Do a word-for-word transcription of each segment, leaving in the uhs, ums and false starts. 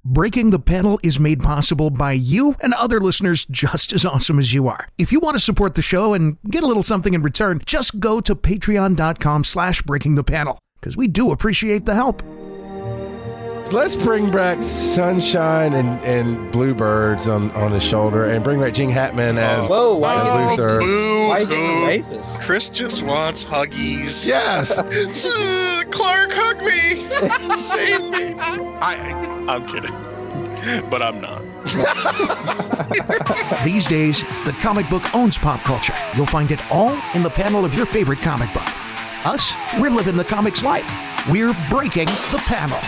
Breaking the Panel is made possible by you and other listeners just as awesome as you are. If you want to support the show and get a little something in return, just go to patreon.com slash breaking the panel, because we do appreciate the help. Let's bring back Sunshine and, and Bluebirds on, on his shoulder and bring back Gene Hackman as, Whoa, why as Luther. Boo, Why are you boo. racist? Chris just wants huggies. Yes. Uh, Clark, hug me. Save me. I, I'm kidding. But I'm not. These days, the comic book owns pop culture. You'll find it all in the panel of your favorite comic book. Us, we're living the comics life. We're breaking the panel.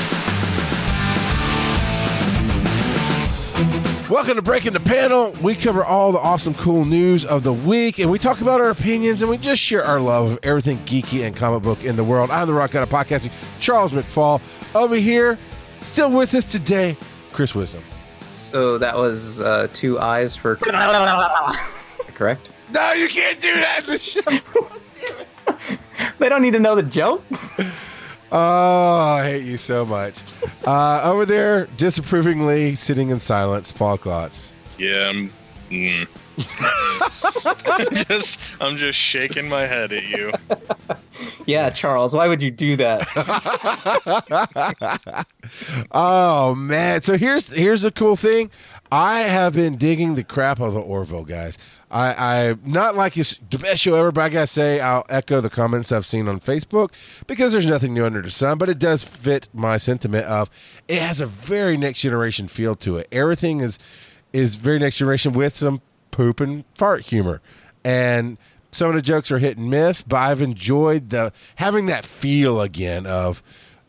Welcome to Breaking the Panel. We cover all the awesome, cool news of the week, and we talk about our opinions, and we just share our love of everything geeky and comic book in the world. I'm the Rock God of Podcasting, Charles McFall. Over here, still with us today, Chris Wisdom. So that was uh, two eyes for... Correct? No, you can't do that in the show. They don't need to know the joke. Oh, I hate you so much. Uh, over there, disapprovingly, sitting in silence, Paul Klotz. Yeah, I'm... Mm. I'm just, I'm just shaking my head at you. Yeah, Charles, why would you do that? Oh, man. So here's here's the cool thing. I have been digging the crap out of the Orville, guys. I, I not like it's the best show ever, but I gotta say I'll echo the comments I've seen on Facebook because there's nothing new under the sun, but it does fit my sentiment of it has a very next generation feel to it. Everything is is very next generation with some poop and fart humor. And some of the jokes are hit and miss, but I've enjoyed the having that feel again of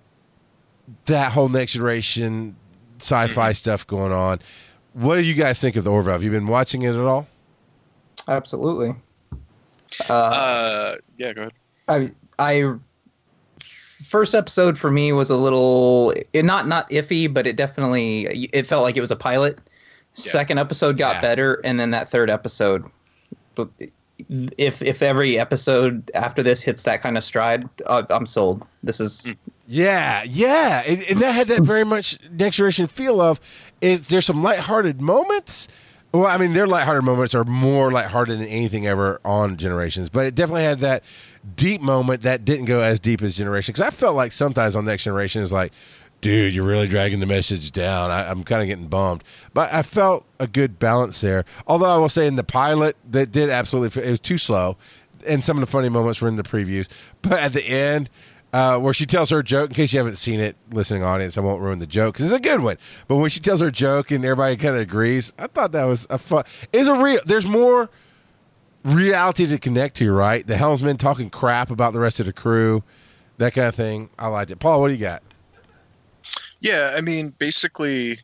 that whole next generation sci-fi stuff going on. What do you guys think of the Orville? Have you been watching it at all? Absolutely. Uh, Uh, yeah, go ahead. I, I, first episode for me was a little, it, not not iffy, but it definitely, it felt like it was a pilot. Yeah. Second episode got Yeah. better, and then that third episode, but if if every episode after this hits that kind of stride, uh, I'm sold. This is Yeah, yeah. And, and that had that very much next generation feel of it. There's some lighthearted moments. Well, I mean, their lighthearted moments are more lighthearted than anything ever on Generations, but it definitely had that deep moment that didn't go as deep as Generation. Because I felt like sometimes on Next Generation is like, dude, you're really dragging the message down. I, I'm kind of getting bummed. But I felt a good balance there. Although I will say in the pilot, that did absolutely, it was too slow. And some of the funny moments were in the previews. But at the end, uh, where she tells her joke, in case you haven't seen it, listening audience, I won't ruin the joke because it's a good one. But when she tells her joke and everybody kind of agrees, I thought that was a fun. It's a real, there's more reality to connect to, right? The helmsman talking crap about the rest of the crew, that kind of thing. I liked it. Paul, what do you got? Yeah, I mean, basically,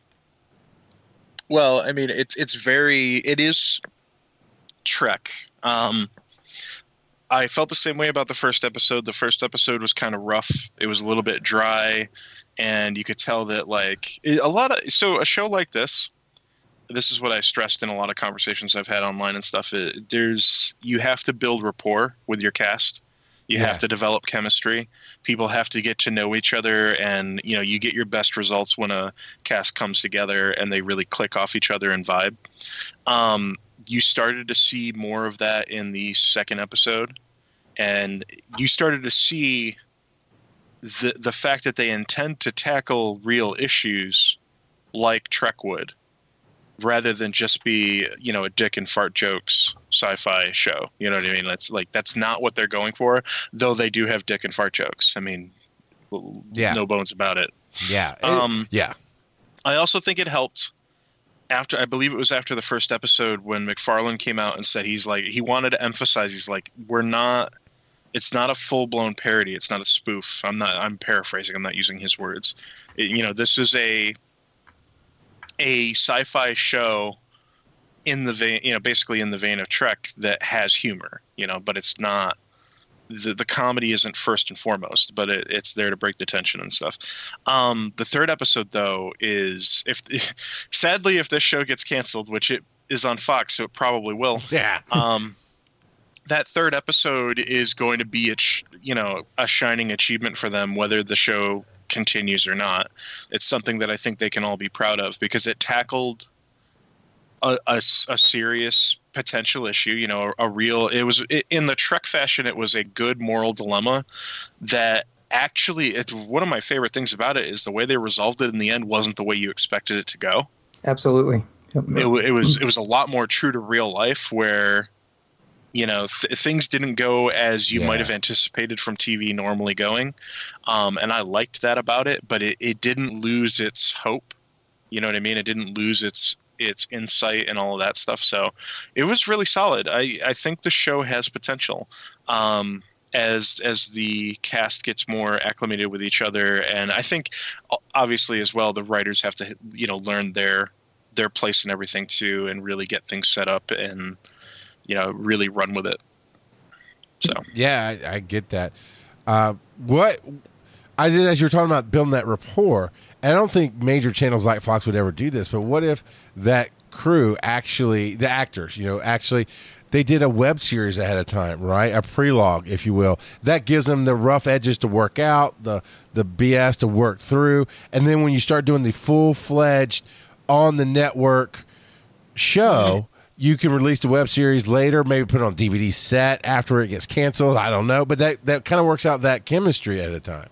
well, I mean, it's it's very, it is Trek. Um, I felt the same way about the first episode. The first episode was kind of rough. It was a little bit dry, and you could tell that, like, it, a lot of, so a show like this, this is what I stressed in a lot of conversations I've had online and stuff. It, there's, you have to build rapport with your cast. You Yeah. have to develop chemistry. People have to get to know each other, and you know you get your best results when a cast comes together and they really click off each other and vibe. Um, you started to see more of that in the second episode, and you started to see the the fact that they intend to tackle real issues like Trek would, rather than just be, you know, a dick and fart jokes sci-fi show. You know what I mean? That's like, that's not what they're going for, though they do have dick and fart jokes. I mean, Yeah. no bones about it. Yeah. Um, yeah. I also think it helped after, I believe it was after the first episode when McFarlane came out and said he's like, he wanted to emphasize, he's like, we're not, it's not a full-blown parody. It's not a spoof. I'm not, I'm paraphrasing. I'm not using his words. It, you know, this is a, a sci-fi show in the vein, you know, basically in the vein of Trek that has humor, you know, but it's not, the, the comedy isn't first and foremost, but it, it's there to break the tension and stuff. Um, the third episode, though, is, if sadly, if this show gets canceled, which it is on Fox, so it probably will. Yeah. um, that third episode is going to be, a, you know, a shining achievement for them, whether the show continues or not. It's something that I think they can all be proud of because it tackled a, a, a serious potential issue, you know, a, a real, it was it, in the Trek fashion, it was a good moral dilemma that actually, it's one of my favorite things about it is the way they resolved it in the end wasn't the way you expected it to go. Absolutely. Yep. It, it was, it was a lot more true to real life where, you know, th- things didn't go as you Yeah. might have anticipated from T V normally going. Um, and I liked that about it, but it, it didn't lose its hope. You know what I mean? It didn't lose its its insight and all of that stuff. So it was really solid. I, I think the show has potential um, as as the cast gets more acclimated with each other. And I think obviously as well, the writers have to, you know, learn their their place and everything too, and really get things set up and, you know, really run with it. So Yeah, I, I get that. Uh, what I did as you were talking about building that rapport, and I don't think major channels like Fox would ever do this, but what if that crew actually, the actors, you know, actually they did a web series ahead of time, right? A prelogue, if you will. That gives them the rough edges to work out, the the B S to work through, and then when you start doing the full-fledged on the network show, you can release the web series later, maybe put it on D V D set after it gets canceled. I don't know, but that, that kind of works out that chemistry at a time.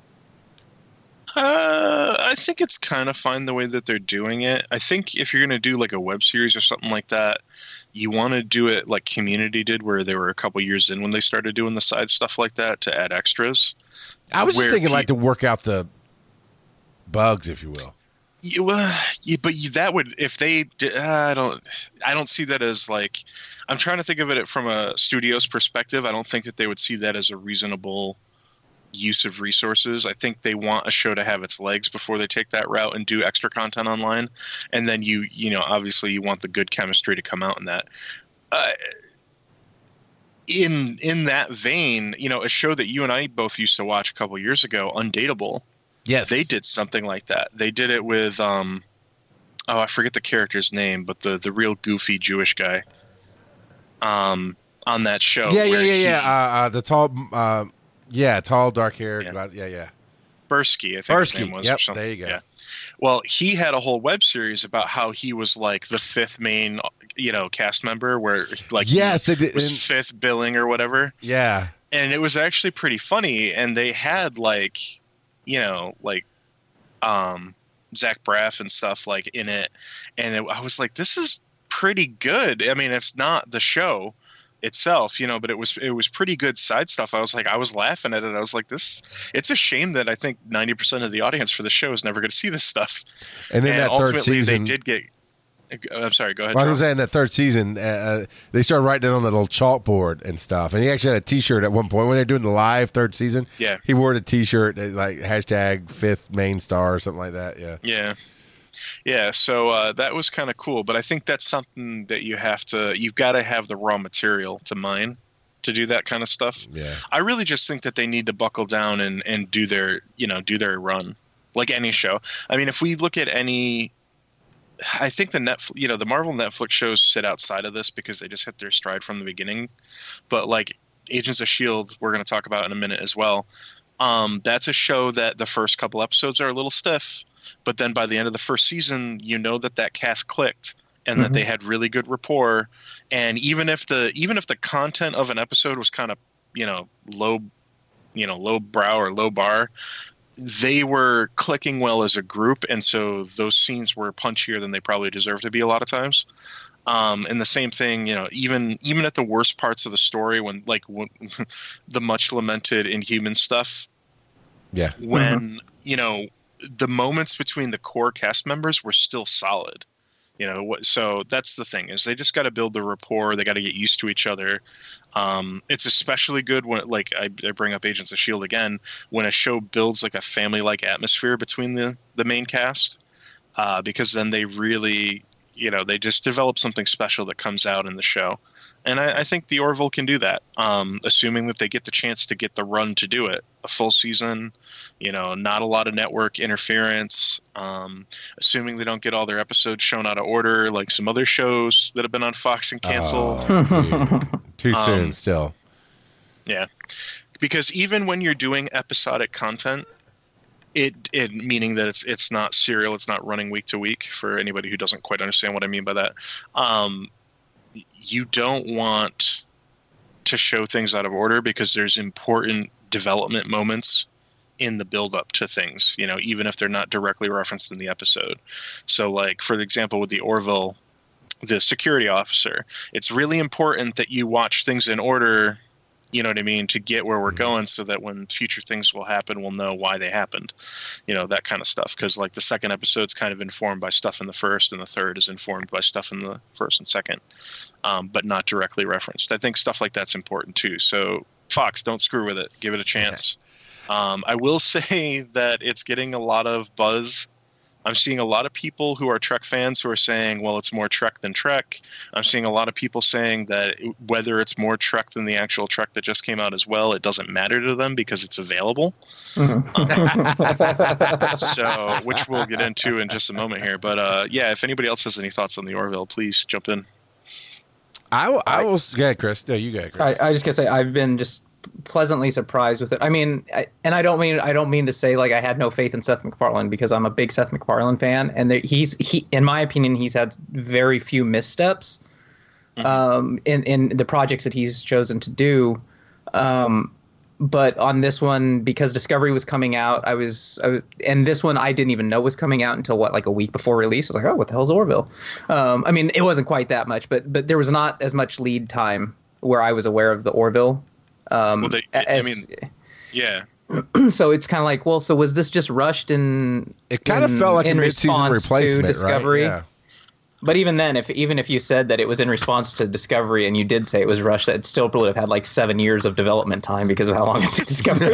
Uh, I think it's kind of fine the way that they're doing it. I think if you're going to do like a web series or something like that, you want to do it like Community did, where they were a couple years in when they started doing the side stuff like that to add extras. I was just Where thinking pe- like to work out the bugs, if you will. Yeah, well, yeah, but you, that would if they. Did, uh, I don't. I don't see that as like. I'm trying to think of it from a studio's perspective. I don't think that they would see that as a reasonable use of resources. I think they want a show to have its legs before they take that route and do extra content online. And then you, you know, obviously you want the good chemistry to come out in that. Uh, in in that vein, you know, a show that you and I both used to watch a couple years ago, Undateable. Yes. They did something like that. They did it with, um, oh, I forget the character's name, but the, the real goofy Jewish guy um, on that show. Yeah, yeah, where yeah, he- yeah. Uh, uh, the tall, uh, yeah, tall, dark hair. Yeah. Yeah, yeah. yeah. Bursky, I think his Bursky, name was. yep, or something. there you go. Yeah. Well, he had a whole web series about how he was like the fifth main, you know, cast member, where like Yes, he it did- was and- fifth billing or whatever. Yeah. And it was actually pretty funny. And they had like, you know, like um, Zach Braff and stuff like in it. And it, I was like, this is pretty good. I mean, it's not the show itself, you know, but it was it was pretty good side stuff. I was like, I was laughing at it. I was like, this. It's a shame that I think ninety percent of the audience for the show is never going to see this stuff. And then and that third ultimately, season, they did get. I'm sorry. Go ahead. Well, I was Charles. saying that third season, uh, they started writing it on the little chalkboard and stuff. And he actually had a T-shirt at one point when they were doing the live third season. Yeah. He wore a T-shirt uh, like hashtag fifth main star or something like that. Yeah. Yeah. Yeah, so uh, that was kind of cool, but I think that's something that you have to, you've got to have the raw material to mine to do that kind of stuff. Yeah. I really just think that they need to buckle down and, and do their, you know, do their run like any show. I mean, if we look at any, I think the Netflix, you know, the Marvel Netflix shows sit outside of this because they just hit their stride from the beginning. But like Agents of S H I E L D, we're going to talk about in a minute as well. Um, that's a show that the first couple episodes are a little stiff, but then by the end of the first season, you know that that cast clicked and that Mhm. they had really good rapport. And even if the even if the content of an episode was kind of, you know, low, you know, low brow or low bar, they were clicking well as a group, and so those scenes were punchier than they probably deserve to be a lot of times. Um, and the same thing, you know, even even at the worst parts of the story, when like when, the much lamented Inhuman stuff, Yeah. when you know the moments between the core cast members were still solid. You know, what, so that's the thing is they just got to build the rapport. They got to get used to each other. Um, it's especially good when, like, I, I bring up Agents of S H I E L D again, when a show builds like a family-like atmosphere between the the main cast, uh, because then they really, you know, they just develop something special that comes out in the show. And I, I think the Orville can do that, um, assuming that they get the chance to get the run to do it. A full season, you know, not a lot of network interference, um, assuming they don't get all their episodes shown out of order like some other shows that have been on Fox and canceled. Oh, dude. Too soon Um, still. Yeah. Because even when you're doing episodic content, It, it meaning that it's it's not serial, it's not running week to week. For anybody who doesn't quite understand what I mean by that, um, you don't want to show things out of order because there's important development moments in the build up to things, you know, even if they're not directly referenced in the episode. So like, for example, with the Orville, the security officer, it's really important that you watch things in order, you know what I mean, to get where we're going so that when future things will happen, we'll know why they happened, you know, that kind of stuff. Because like the second episode's kind of informed by stuff in the first, and the third is informed by stuff in the first and second, um, but not directly referenced. I think stuff like that's important too. So Fox, don't screw with it. Give it a chance. Um, I will say that it's getting a lot of buzz. I'm seeing a lot of people who are Trek fans who are saying, well, it's more Trek than Trek. I'm seeing a lot of people saying that whether it's more Trek than the actual Trek that just came out as well, it doesn't matter to them because it's available. Mm-hmm. um, so, which we'll get into in just a moment here. But uh, yeah, if anybody else has any thoughts on the Orville, please jump in. I will, I will go ahead, Chris. No, you go ahead, Chris. I, I just gotta say, I've been just pleasantly surprised with it. I mean, I, and I don't mean I don't mean to say like I had no faith in Seth MacFarlane, because I'm a big Seth MacFarlane fan, and there, he's he in my opinion he's had very few missteps mm-hmm. um, in in the projects that he's chosen to do. Um, but on this one, because Discovery was coming out, I was, I was and this one I didn't even know was coming out until what like a week before release. I was like, oh, what the hell's Orville? Um, I mean, it wasn't quite that much, but but there was not as much lead time where I was aware of the Orville. Um, well, they, as, I mean, yeah. So it's kind of like, well, so was this just rushed in? It kind in, of felt like a mid-season replacement, Discovery? Right? Yeah. But even then, if even if you said that it was in response to Discovery and you did say it was rushed, that still probably have had like seven years of development time because of how long it took Discovery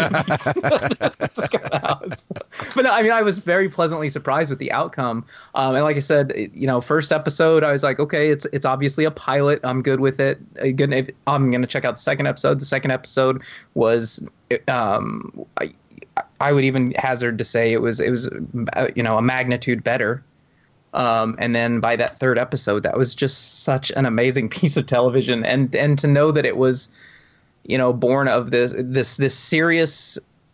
to come out. But no, I mean, I was very pleasantly surprised with the outcome. Um, and like I said, you know, first episode, I was like, okay, it's it's obviously a pilot. I'm good with it. Good. If, I'm going to check out the second episode. The second episode was, um, I, I would even hazard to say it was it was, uh, you know, a magnitude better. Um, and then by that third episode, that was just such an amazing piece of television. And and to know that it was, you know, born of this this this serious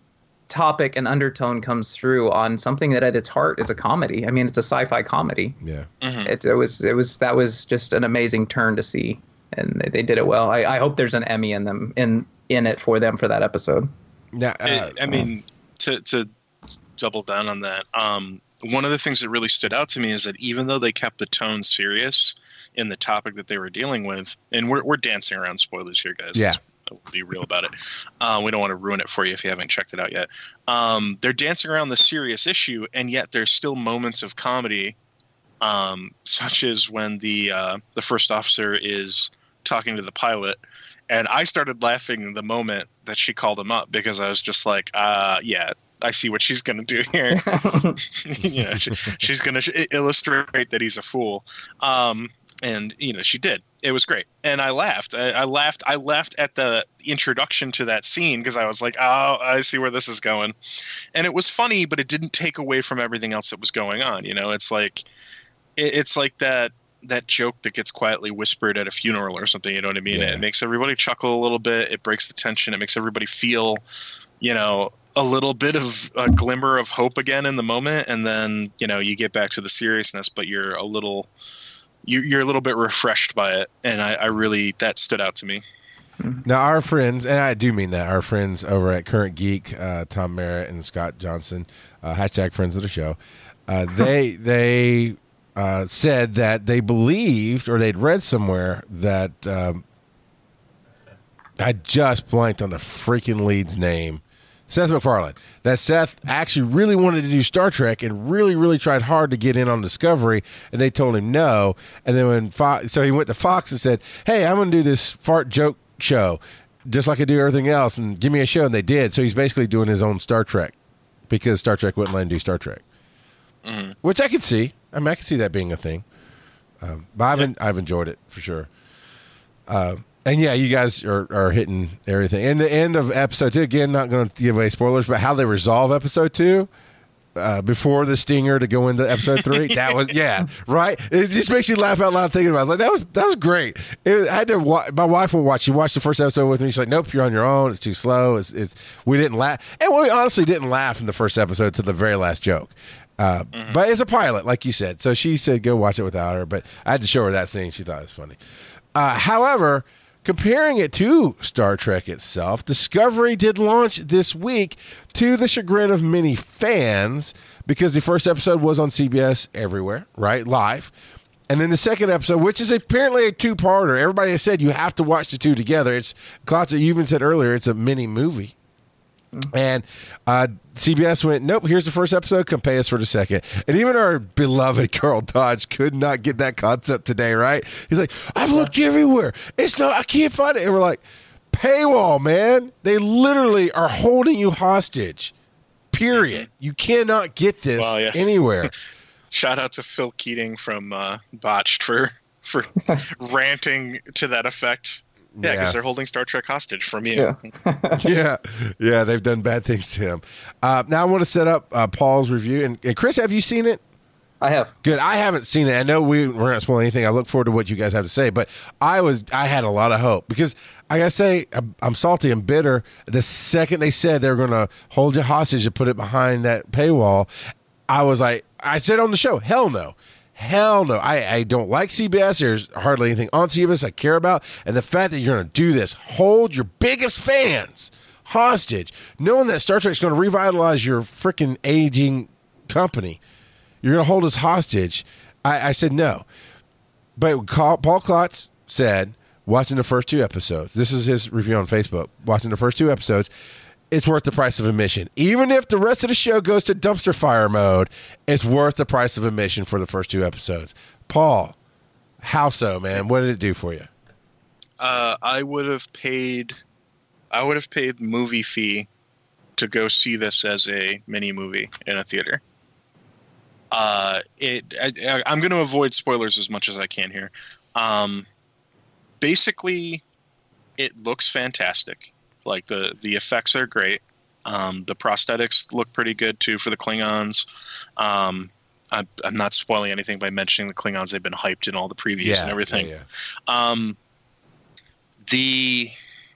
topic and undertone comes through on something that at its heart is a comedy. I mean, it's a sci-fi comedy. Yeah, mm-hmm. it, it was it was that was just an amazing turn to see, and they, they did it well. I, I hope there's an Emmy in them in in it for them for that episode. Yeah, uh, it, I mean, to to double down on that. Um, One of the things that really stood out to me is that even though they kept the tone serious in the topic that they were dealing with, and we're we're dancing around spoilers here, guys. Yeah. Let's be real about it. Uh, we don't want to ruin it for you if you haven't checked it out yet. Um, they're dancing around the serious issue, and yet there's still moments of comedy, um, such as when the uh, the first officer is talking to the pilot. And I started laughing the moment that she called him up, because I was just like, uh, yeah, I see what she's going to do here. you know, she, she's going to illustrate that he's a fool. Um, and, you know, she did. It was great. And I laughed. I, I laughed. I laughed at the introduction to that scene, because I was like, oh, I see where this is going. And it was funny, but it didn't take away from everything else that was going on. You know, it's like, it, it's like that. that joke that gets quietly whispered at a funeral or something, you know what I mean? Yeah. It makes everybody chuckle a little bit. It breaks the tension. It makes everybody feel, you know, a little bit of a glimmer of hope again in the moment. And then, you know, you get back to the seriousness, but you're a little, you, you're a little bit refreshed by it. And I, I really, that stood out to me. Now, our friends, and I do mean that, our friends over at Current Geek, uh, Tom Merritt and Scott Johnson, uh, hashtag friends of the show, uh, they, they, Uh, said that they believed, or they'd read somewhere, that um, I just blanked on the freaking lead's name, Seth MacFarlane, that Seth actually really wanted to do Star Trek and really, really tried hard to get in on Discovery, and they told him no. And then when Fox, so he went to Fox and said, hey, I'm going to do this fart joke show just like I do everything else, and give me a show. And they did. So he's basically doing his own Star Trek, because Star Trek wouldn't let him do Star Trek. Mm-hmm. Which I could see. I mean, I could see that being a thing. Um, but I've, yeah. I've enjoyed it for sure. Uh, and yeah, you guys are, are hitting everything. And the end of episode two, again, not going to give away spoilers, but how they resolve episode two, uh, before the stinger to go into episode three. That was yeah, right. It just makes you laugh out loud thinking about it. Like that was that was great. It, I had to. Wa- my wife will watch. She watched the first episode with me. She's like, "Nope, you're on your own. It's too slow. It's, it's we didn't laugh, and we honestly didn't laugh in the first episode to the very last joke." Uh, mm-hmm. But it's a pilot, like you said. So she said, "Go watch it without her." But I had to show her that thing. She thought it was funny. Uh, however. Comparing it to Star Trek itself, Discovery did launch this week to the chagrin of many fans because the first episode was on C B S everywhere, right, live. And then the second episode, which is apparently a two-parter. Everybody has said you have to watch the two together. It's, Klotz, you even said earlier, it's a mini movie. And uh, C B S went, nope, here's the first episode, come pay us for the second. And even our beloved Carl Dodge could not get that concept today, right? He's like, I've looked everywhere. It's not, I can't find it. And we're like, paywall, man. They literally are holding you hostage, period. You cannot get this well, yeah. anywhere. Shout out to Phil Keating from uh, Botched for, for ranting to that effect. Yeah, because yeah. they're holding Star Trek hostage from you. Yeah, yeah, yeah, they've done bad things to him. Uh, now I want to set up uh, Paul's review. And, and Chris, have you seen it? I have. Good. I haven't seen it. I know we, we're not spoiling anything. I look forward to what you guys have to say. But I was, I had a lot of hope because I gotta say, I'm, I'm salty and bitter. The second they said they were going to hold you hostage and put it behind that paywall, I was like, I said on the show, hell no. Hell no. I, I don't like C B S. There's hardly anything on C B S I care about. And the fact that you're going to do this, hold your biggest fans hostage, knowing that Star Trek's going to revitalize your freaking aging company, you're going to hold us hostage. I, I said no. But Paul Klotz said, watching the first two episodes, this is his review on Facebook, watching the first two episodes, it's worth the price of admission. Even if the rest of the show goes to dumpster fire mode, it's worth the price of admission for the first two episodes. Paul, how so, man? What did it do for you? Uh, I would have paid, I would have paid movie fee to go see this as a mini movie in a theater. Uh, it, I, I'm going to avoid spoilers as much as I can here. Um, basically, it looks fantastic. Like the, the effects are great. Um, the prosthetics look pretty good too for the Klingons. Um, I'm, I'm not spoiling anything by mentioning the Klingons. They've been hyped in all the previews yeah, and everything. Yeah, yeah. Um, the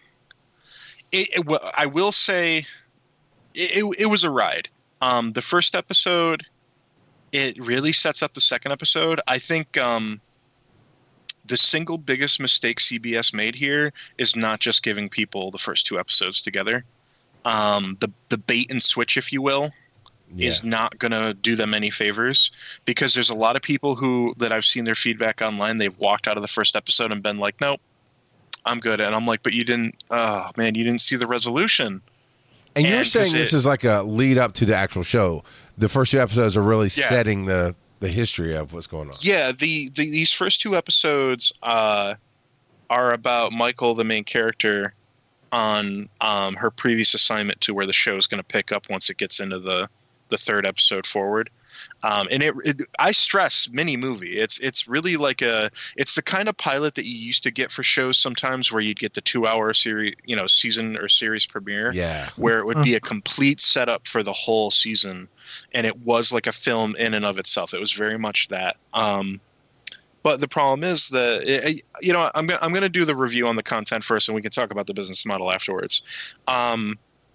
it, it, I will say it, it, it was a ride. Um, the first episode, it really sets up the second episode. I think um, the single biggest mistake C B S made here is not just giving people the first two episodes together. Um, the the bait and switch, if you will, yeah. is not going to do them any favors, because there's a lot of people who that I've seen their feedback online. They've walked out of the first episode and been like, "Nope, I'm good." And I'm like, "But you didn't. Oh man, you didn't see the resolution." And, and you're saying this it, is like a lead up to the actual show. The first two episodes are really yeah. setting the. the history of what's going on. Yeah, the, the these first two episodes uh, are about Michael, the main character, on um, her previous assignment to where the show is going to pick up once it gets into the, the third episode forward. Um, and it, it, I stress mini movie. It's it's really like a it's the kind of pilot that you used to get for shows sometimes, where you'd get the two hour series, you know, season or series premiere, yeah, where it would be a complete setup for the whole season, and it was like a film in and of itself. It was very much that. Um, but the problem is that it, you know I'm gonna I'm gonna do the review on the content first, and we can talk about the business model afterwards. Um,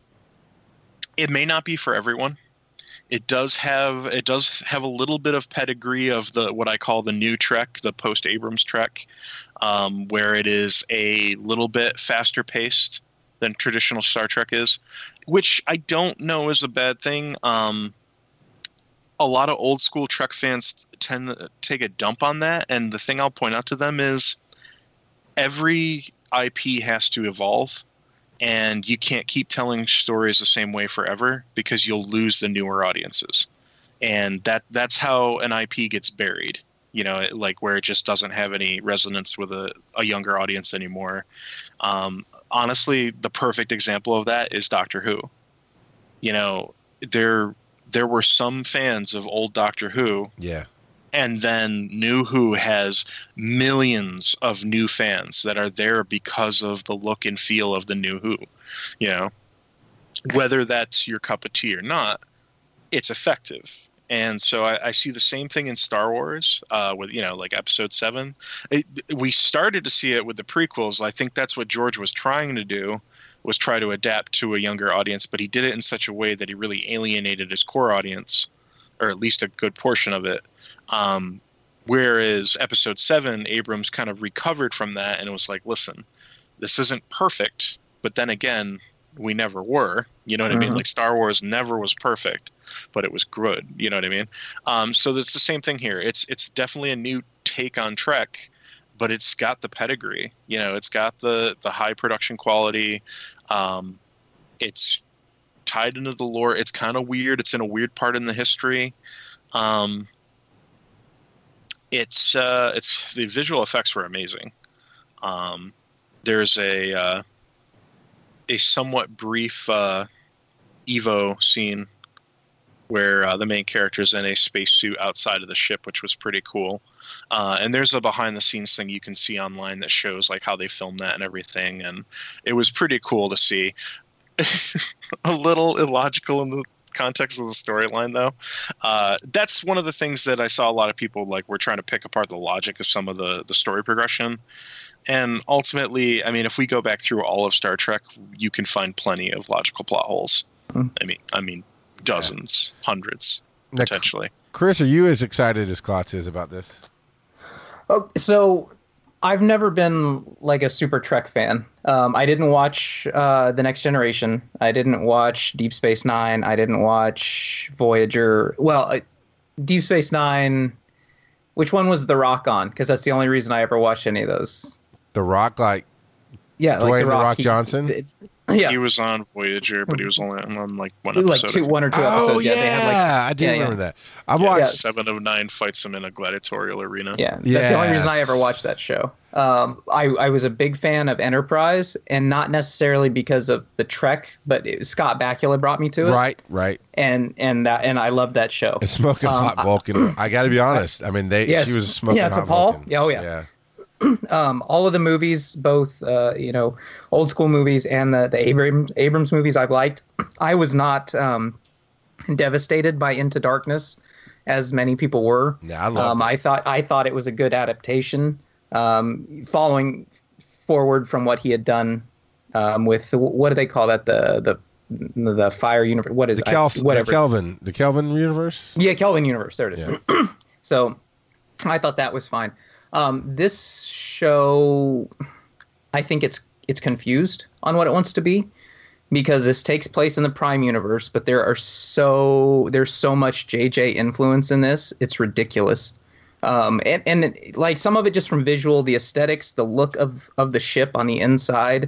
it may not be for everyone. It does have it does have a little bit of pedigree of the what I call the new Trek, the post Abrams Trek, um, where it is a little bit faster paced than traditional Star Trek is, which I don't know is a bad thing. Um, a lot of old school Trek fans tend to take a dump on that, and the thing I'll point out to them is every I P has to evolve. And you can't keep telling stories the same way forever, because you'll lose the newer audiences. And that that's how an I P gets buried, you know, like where it just doesn't have any resonance with a, a younger audience anymore. Um, honestly, the perfect example of that is Doctor Who. You know, there there were some fans of old Doctor Who. Yeah. And then New Who has millions of new fans that are there because of the look and feel of the New Who. You know, whether that's your cup of tea or not, it's effective. And so I, I see the same thing in Star Wars uh, with, you know, like Episode seven. It, we started to see it with the prequels. I think that's what George was trying to do, was try to adapt to a younger audience, but he did it in such a way that he really alienated his core audience, or at least a good portion of it. Um, whereas Episode seven, Abrams kind of recovered from that and it was like, listen, this isn't perfect, but then again, we never were, you know what mm-hmm. I mean? Like Star Wars never was perfect, but it was good. You know what I mean? Um, so that's the same thing here. It's, it's definitely a new take on Trek, but it's got the pedigree, you know, it's got the, the high production quality. Um, it's tied into the lore. It's kind of weird. It's in a weird part in the history. Um, it's, uh, it's, the visual effects were amazing. Um, there's a, uh, a somewhat brief uh, Evo scene where uh, the main character is in a spacesuit outside of the ship, which was pretty cool. Uh, and there's a behind the scenes thing you can see online that shows like how they filmed that and everything. And it was pretty cool to see. A little illogical in the context of the storyline, though. Uh, that's one of the things that I saw a lot of people like were trying to pick apart the logic of some of the, the story progression. And ultimately, I mean, if we go back through all of Star Trek, you can find plenty of logical plot holes. Mm. I mean, I mean, dozens, yeah. hundreds, now, potentially. Chris, are you as excited as Klotz is about this? Oh, so I've never been like a super Trek fan. Um, I didn't watch uh, The Next Generation. I didn't watch Deep Space Nine. I didn't watch Voyager. Well, uh, Deep Space Nine. Which one was The Rock on? Because that's the only reason I ever watched any of those. The Rock, like yeah, Dwayne like The Rock, Rock he, Johnson. It, yeah, he was on Voyager, but he was only on like one episode. Like two, one or two episodes. Oh yeah, yeah, they had like, I do yeah, remember yeah. that. I've yeah, watched yeah. Seven of Nine fights him in a gladiatorial arena. Yeah, that's yes. the only reason I ever watched that show. Um, I I was a big fan of Enterprise, and not necessarily because of the Trek, but it, Scott Bakula brought me to it. Right, right. And and that and I loved that show. And Smoking um, Hot Vulcan. I, I got to be honest. I mean, they yes, she was Smoking yeah, Hot T'Pol? Vulcan. Yeah, oh yeah. yeah. Um, all of the movies, both uh, you know, old school movies and the, the Abrams Abrams movies, I've liked. I was not um, devastated by Into Darkness, as many people were. Yeah, I loved um, it. I thought I thought it was a good adaptation, um, following forward from what he had done um, with the, what do they call that the the the Fire Universe? What is the, Kel- I, whatever the Kelvin the Kelvin universe? Yeah, Kelvin universe. There it is. Yeah. So I thought that was fine. Um, this show, I think it's it's confused on what it wants to be, because this takes place in the Prime universe, but there are so there's so much J J influence in this, it's ridiculous. Um, and and it, like some of it just from visual, the aesthetics, the look of of the ship on the inside,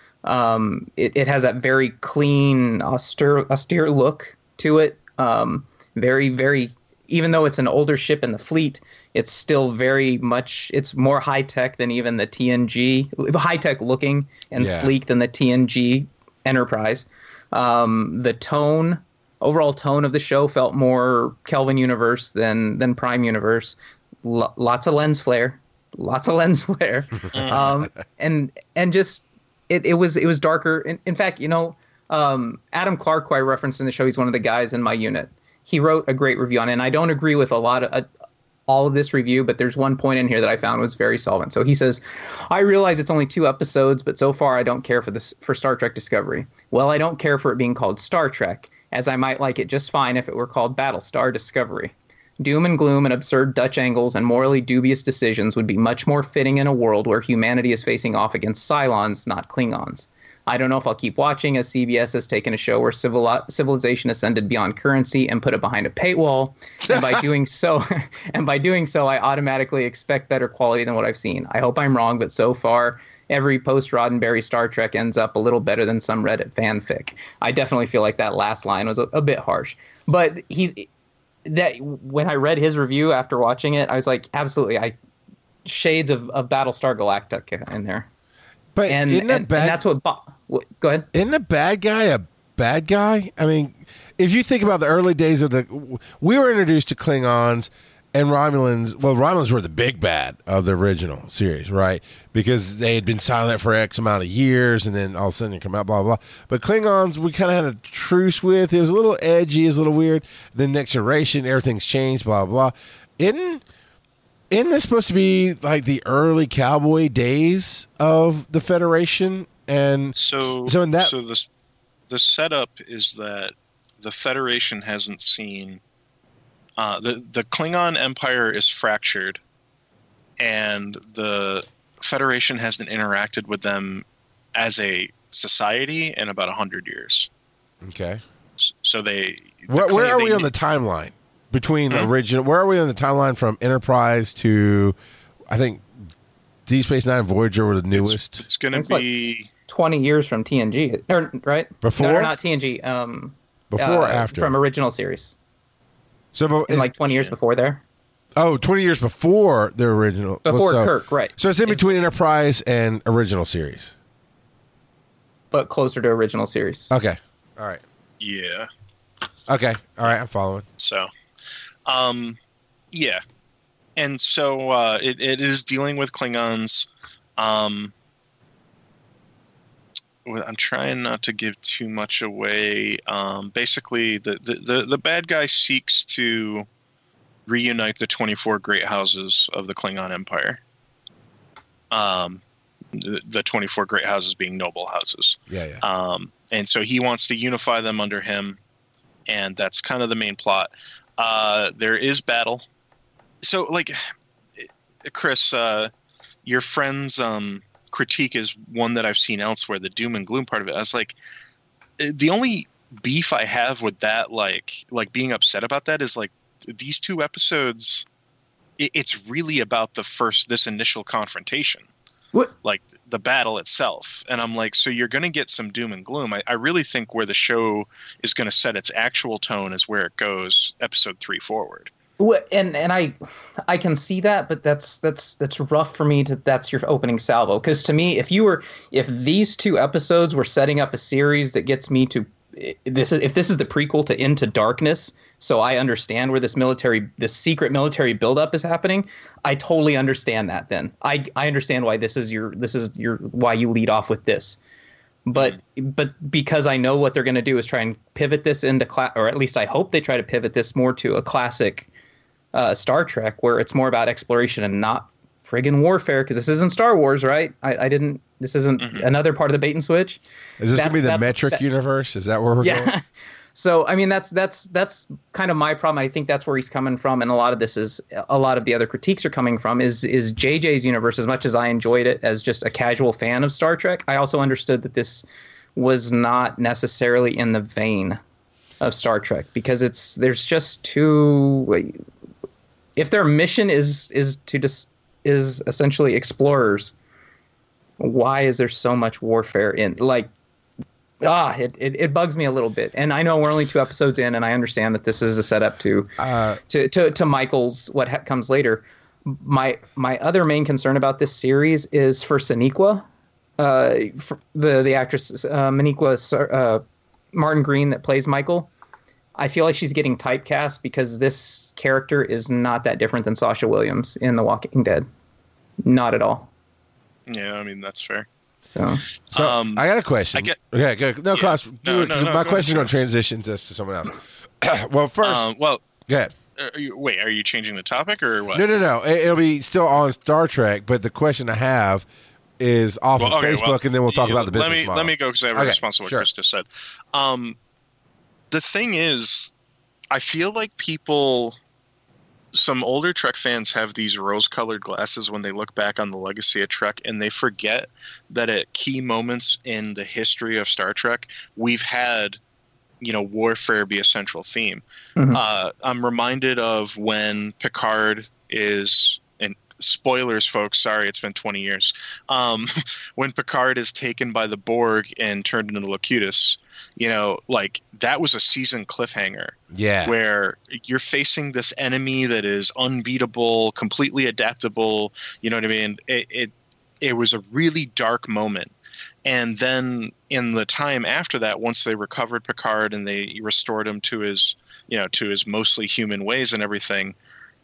um, it, it has that very clean, austere austere look to it. Um, very very. Even though it's an older ship in the fleet, it's still very much, it's more high tech than even the T N G, high tech looking and yeah. sleek than the T N G Enterprise. Um, the tone, overall tone of the show felt more Kelvin universe than, than Prime universe. L- lots of lens flare, lots of lens flare. um, and, and just, it, it was, it was darker. In, in fact, you know, um, Adam Clark, who I referenced in the show, he's one of the guys in my unit. He wrote a great review on it, and I don't agree with a lot of uh, all of this review, but there's one point in here that I found was very solvent. So he says, I realize it's only two episodes, but so far I don't care for this for Star Trek Discovery. Well, I don't care for it being called Star Trek, as I might like it just fine if it were called Battlestar Discovery. Doom and gloom and absurd Dutch angles and morally dubious decisions would be much more fitting in a world where humanity is facing off against Cylons, not Klingons. I don't know if I'll keep watching, as C B S has taken a show where civil, civilization ascended beyond currency and put it behind a paywall, and by doing so, and by doing so, I automatically expect better quality than what I've seen. I hope I'm wrong, but so far, every post-Roddenberry Star Trek ends up a little better than some Reddit fanfic. I definitely feel like that last line was a, a bit harsh, but he's that when I read his review after watching it, I was like, absolutely, I shades of, of Battlestar Galactica in there. But and, isn't that and, bad? and that's what. Bo- what go ahead. Isn't a bad guy a bad guy? I mean, if you think about the early days of the, we were introduced to Klingons and Romulans, well, Romulans were the big bad of the original series, right? Because they had been silent for X amount of years, and then all of a sudden they come out, blah, blah, blah. But Klingons, we kind of had a truce with. It was a little edgy, it was a little weird. Then Next Generation, everything's changed, blah, blah. Isn't, isn't this supposed to be like the early cowboy days of the Federation? And so, so in that, so the the setup is that the Federation hasn't seen uh, the the Klingon Empire is fractured, and the Federation hasn't interacted with them as a society in about a hundred years. Okay, so they. The where, where Kling- are we they, on the timeline between Hmm? original? Where are we on the timeline from Enterprise to, I think, Deep Space Nine, Voyager were the newest. It's, it's going to It's like- be. twenty years from T N G, or, right? Before? No, not T N G. Um, Before or uh, after? From original series. So, but And is- like twenty years yeah. before there. oh, twenty years before the original. Before so, Kirk, right. So it's in It's- between Enterprise and original series. But closer to original series. Okay. All right. Yeah. Okay. All right. I'm following. So, um, yeah, and so uh, it it is dealing with Klingons. Um, well, I'm trying not to give too much away. Um, basically, the, the, the, the bad guy seeks to reunite the twenty-four great houses of the Klingon Empire. Um, the, the twenty-four great houses being noble houses. Yeah. Yeah. Um, and so he wants to unify them under him, and that's kind of the main plot. Uh, there is battle. So, like, Chris, uh, your friend's um, critique is one that I've seen elsewhere, the doom and gloom part of it. I was like, the only beef I have with that, like, like being upset about that is, like, these two episodes, it, it's really about the first, this initial confrontation. What? Like the battle itself. And I'm like, so you're going to get some doom and gloom. I, I really think where the show is going to set its actual tone is where it goes episode three forward. Well, and and I I can see that, but that's that's that's rough for me to that's your opening salvo. Because to me, if you were if these two episodes were setting up a series that gets me to this is if this is the prequel to Into Darkness, so I understand where this military this secret military buildup is happening, I totally understand that. Then I I understand why this is your this is your why you lead off with this. But but because I know what they're going to do is try and pivot this into class, or at least I hope they try to pivot this more to a classic uh, Star Trek, where it's more about exploration and not friggin' warfare. Because this isn't Star Wars, right? I, I didn't. This isn't Mhm. another part of the bait and switch. Is this going to be the That's- metric that- universe? Is that where we're Yeah. going? So I mean that's that's that's kind of my problem. I think that's where he's coming from, and a lot of this is a lot of the other critiques are coming from is is J J's universe. As much as I enjoyed it as just a casual fan of Star Trek, I also understood that this was not necessarily in the vein of Star Trek because it's there's just too. If their mission is is to just is essentially explorers, why is there so much warfare in like? Ah, it, it, it bugs me a little bit, and I know we're only two episodes in, and I understand that this is a setup to Uh, to to, to Michael's what ha- comes later. My my other main concern about this series is for Sonequa, uh, for the the actress uh, Sonequa uh, Martin Green that plays Michael. I feel like she's getting typecast because this character is not that different than Sasha Williams in The Walking Dead, not at all. Yeah, I mean, that's fair. So. so Um, I got a question. I get- okay, good. No, Yeah. Klaus, No, do it, no, 'cause no, my go question is ahead, going to Klaus. transition to, to someone else. well, first, Um, well, go ahead. are you, wait, are you changing the topic or what? No, no, no. It, it'll be still on Star Trek, but the question I have is off Well, of okay, Facebook, well, and then we'll talk yeah, about the business let me model. let me go because I have a Okay, response to what sure. Chris just said. Um, the thing is, I feel like people, some older Trek fans have these rose-colored glasses when they look back on the legacy of Trek, and they forget that at key moments in the history of Star Trek, we've had, you know, warfare be a central theme. Mhm. Uh, I'm reminded of when Picard is, and spoilers, folks, sorry, it's been twenty years. Um, when Picard is taken by the Borg and turned into Locutus, you know, like that was a season cliffhanger Yeah. where you're facing this enemy that is unbeatable, completely adaptable. You know what I mean? It, it, it was a really dark moment. And then in the time after that, once they recovered Picard and they restored him to his, you know, to his mostly human ways and everything,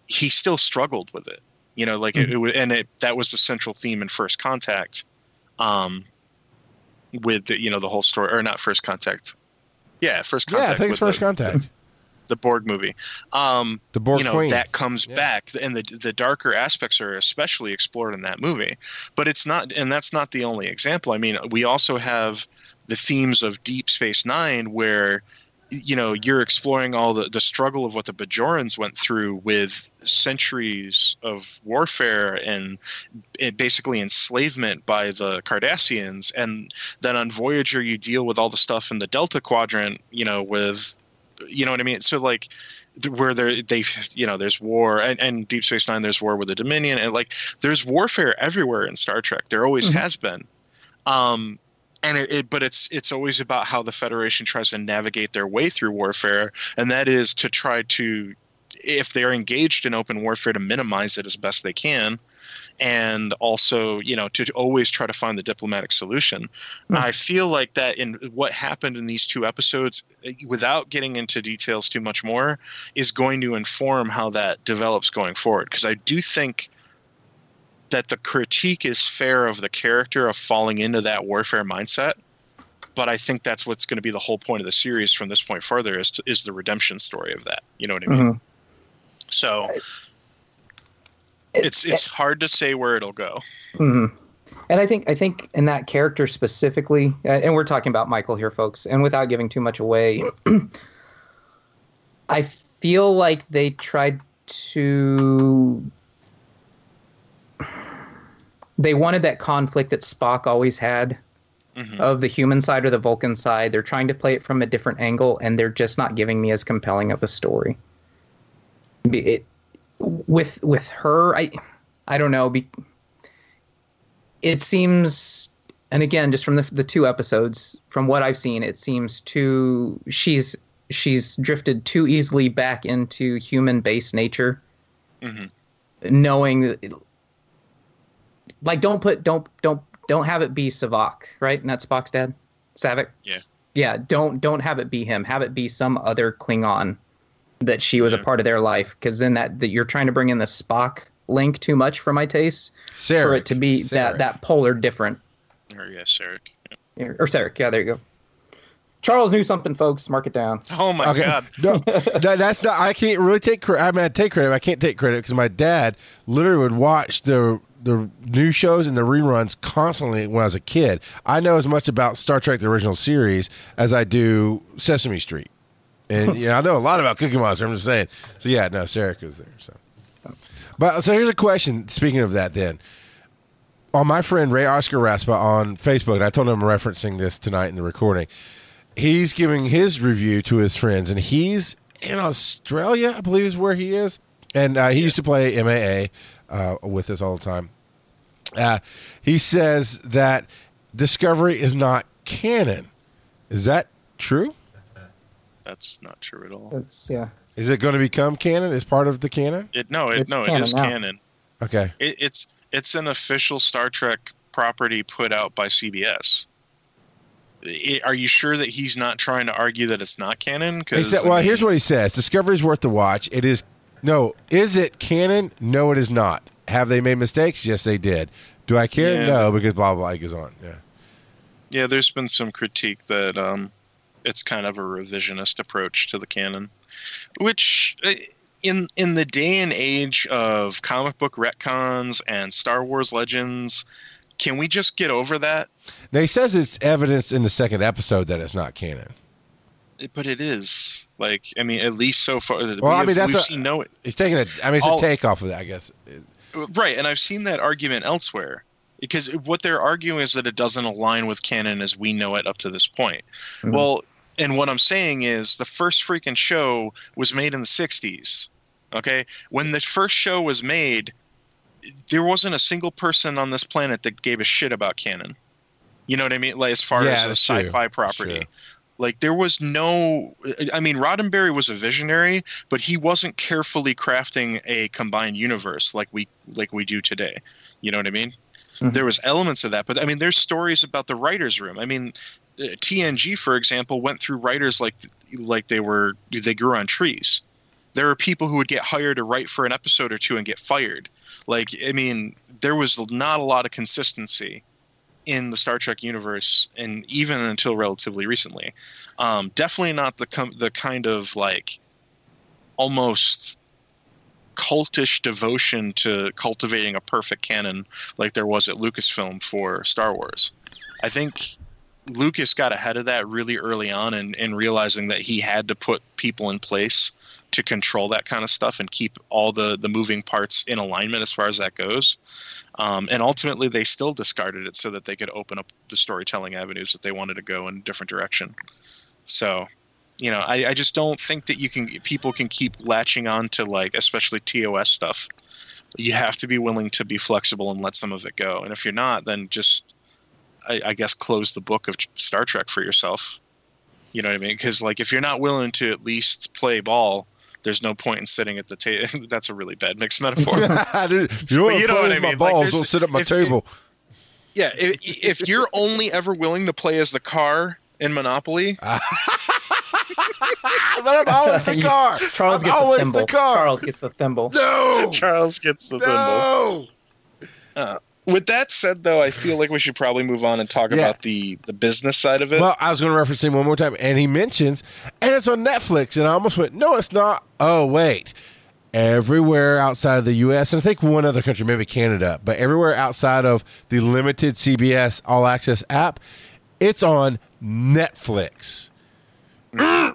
he still struggled with it. You know, like mm-hmm. it, it, and it that was the central theme in First Contact, um, with the, you know, the whole story, or not First Contact, yeah, First Contact. Yeah, I think it's First the, Contact. The Borg movie, um, the Borg you know, Queen. that comes yeah. back, and the the darker aspects are especially explored in that movie. But it's not, and that's not the only example. I mean, we also have the themes of Deep Space Nine, where, you know, you're exploring all the, the struggle of what the Bajorans went through with centuries of warfare and it basically enslavement by the Cardassians. And then on Voyager, you deal with all the stuff in the Delta Quadrant, you know, with, you know what I mean? So like where there, they, you know, there's war, and, and Deep Space Nine, there's war with the Dominion, and like there's warfare everywhere in Star Trek. There always mm-hmm. has been. Um, And it, it, but it's it's always about how the Federation tries to navigate their way through warfare, and that is to try to, if they're engaged in open warfare, to minimize it as best they can, and also, you know, to always try to find the diplomatic solution. Mm-hmm. I feel like that in what happened in these two episodes, without getting into details too much more, is going to inform how that develops going forward. Because I do think that the critique is fair of the character of falling into that warfare mindset, but I think that's what's going to be the whole point of the series from this point further is to, is the redemption story of that. You know what I mean? Mm-hmm. So it's it's, it's hard to say where it'll go. Mm-hmm. And I think I think in that character specifically, and we're talking about Michael here, folks, and without giving too much away, I feel like they tried to. They wanted that conflict that Spock always had mm-hmm. of the human side or the Vulcan side. They're trying to play it from a different angle, and they're just not giving me as compelling of a story. It, with with her, I I don't know. Be, it seems, and again, just from the the two episodes, from what I've seen, it seems too she's she's drifted too easily back into human base nature, mm-hmm. knowing that. It, Like don't put don't don't don't have it be Savak, right? And that's Spock's dad, Saavik. Yeah, yeah. Don't don't have it be him. Have it be some other Klingon that she was yeah. a part of their life. Because then that, that you're trying to bring in the Spock link too much for my taste. Sarek. For it to be Sarek. that that polar different. Or yeah, Sarek. Yeah. Or Sarek. Yeah, there you go. Charles knew something, folks. Mark it down. Oh my okay. God! No, that, that's not. I can't really take credit. I mean, I take credit. I can't take credit because my dad literally would watch the the new shows and the reruns constantly when I was a kid. I know as much about Star Trek the original series as I do Sesame Street, and you know, I know a lot about Cookie Monster. I'm just saying. So yeah, no, Sarek was there. So, but so here's a question. Speaking of that, then. On my friend Ray Oscar Raspa on Facebook, and I told him I'm referencing this tonight in the recording. He's giving his review to his friends, and he's in Australia, I believe is where he is. And uh, he yeah. used to play M A A uh, with us all the time. Uh, he says that Discovery is not canon. Is that true? That's not true at all. It's, yeah. Is it going to become canon as part of the canon? It, no, it, it's no, canon it is now. canon. Okay. It, it's it's an official Star Trek property put out by C B S. It, are you sure that he's not trying to argue that it's not canon? He said, well, I mean, here's what he says. Discovery's worth the watch. It is no. Is it canon? No, it is not. Have they made mistakes? Yes, they did. Do I care? Yeah. No, because blah, blah, blah, it goes on. Yeah. Yeah, there's been some critique that um, it's kind of a revisionist approach to the canon, which in in the day and age of comic book retcons and Star Wars legends, can we just get over that? Now, he says it's evidence in the second episode that it's not canon. But it is. Like, I mean, at least so far. Well, we I mean, have, that's we've a, seen no. He's taking a. I mean, it's all, a take off of that, I guess. Right, and I've seen that argument elsewhere because what they're arguing is that it doesn't align with canon as we know it up to this point. Mm-hmm. Well, and what I'm saying is the first freaking show was made in the sixties. Okay, when the first show was made, there wasn't a single person on this planet that gave a shit about canon. You know what I mean? Like as far yeah, as a sci-fi true. property. Sure. Like there was no, I mean, Roddenberry was a visionary, but he wasn't carefully crafting a combined universe like we like we do today. You know what I mean? Mm-hmm. There was elements of that, but I mean, there's stories about the writers' room. I mean, T N G, for example, went through writers like like they were they grew on trees. there are people who would get hired to write for an episode or two and get fired. Like, I mean, there was not a lot of consistency in the Star Trek universe, and even until relatively recently. Um, definitely not the com- the kind of like almost cultish devotion to cultivating a perfect canon like there was at Lucasfilm for Star Wars. I think Lucas got ahead of that really early on, and, and realizing that he had to put people in place to control that kind of stuff and keep all the, the moving parts in alignment as far as that goes. Um, and ultimately, they still discarded it so that they could open up the storytelling avenues that they wanted to go in a different direction. So, you know, I, I just don't think that you can people can keep latching on to, like, especially T O S stuff. You have to be willing to be flexible and let some of it go. And if you're not, then just, I, I guess, close the book of Star Trek for yourself. You know what I mean? Because, like, if you're not willing to at least play ball, there's no point in sitting at the table. That's a really bad mixed metaphor. Dude, you know, you know what I my mean? balls Like, don't sit at my if, table. Yeah, if, if you're only ever willing to play as the car in Monopoly, But I'm always the car. Charles I'm gets always the thimble. the car. Charles gets the thimble. No, Charles gets the thimble. no. Uh, with that said, though, I feel like we should probably move on and talk Yeah. about the, the business side of it. Well, I was going to reference him one more time, and he mentions, and it's on Netflix, and I almost went, no, it's not. Oh, wait. Everywhere outside of the U S, and I think one other country, maybe Canada, but everywhere outside of the limited C B S All Access app, it's on Netflix. Can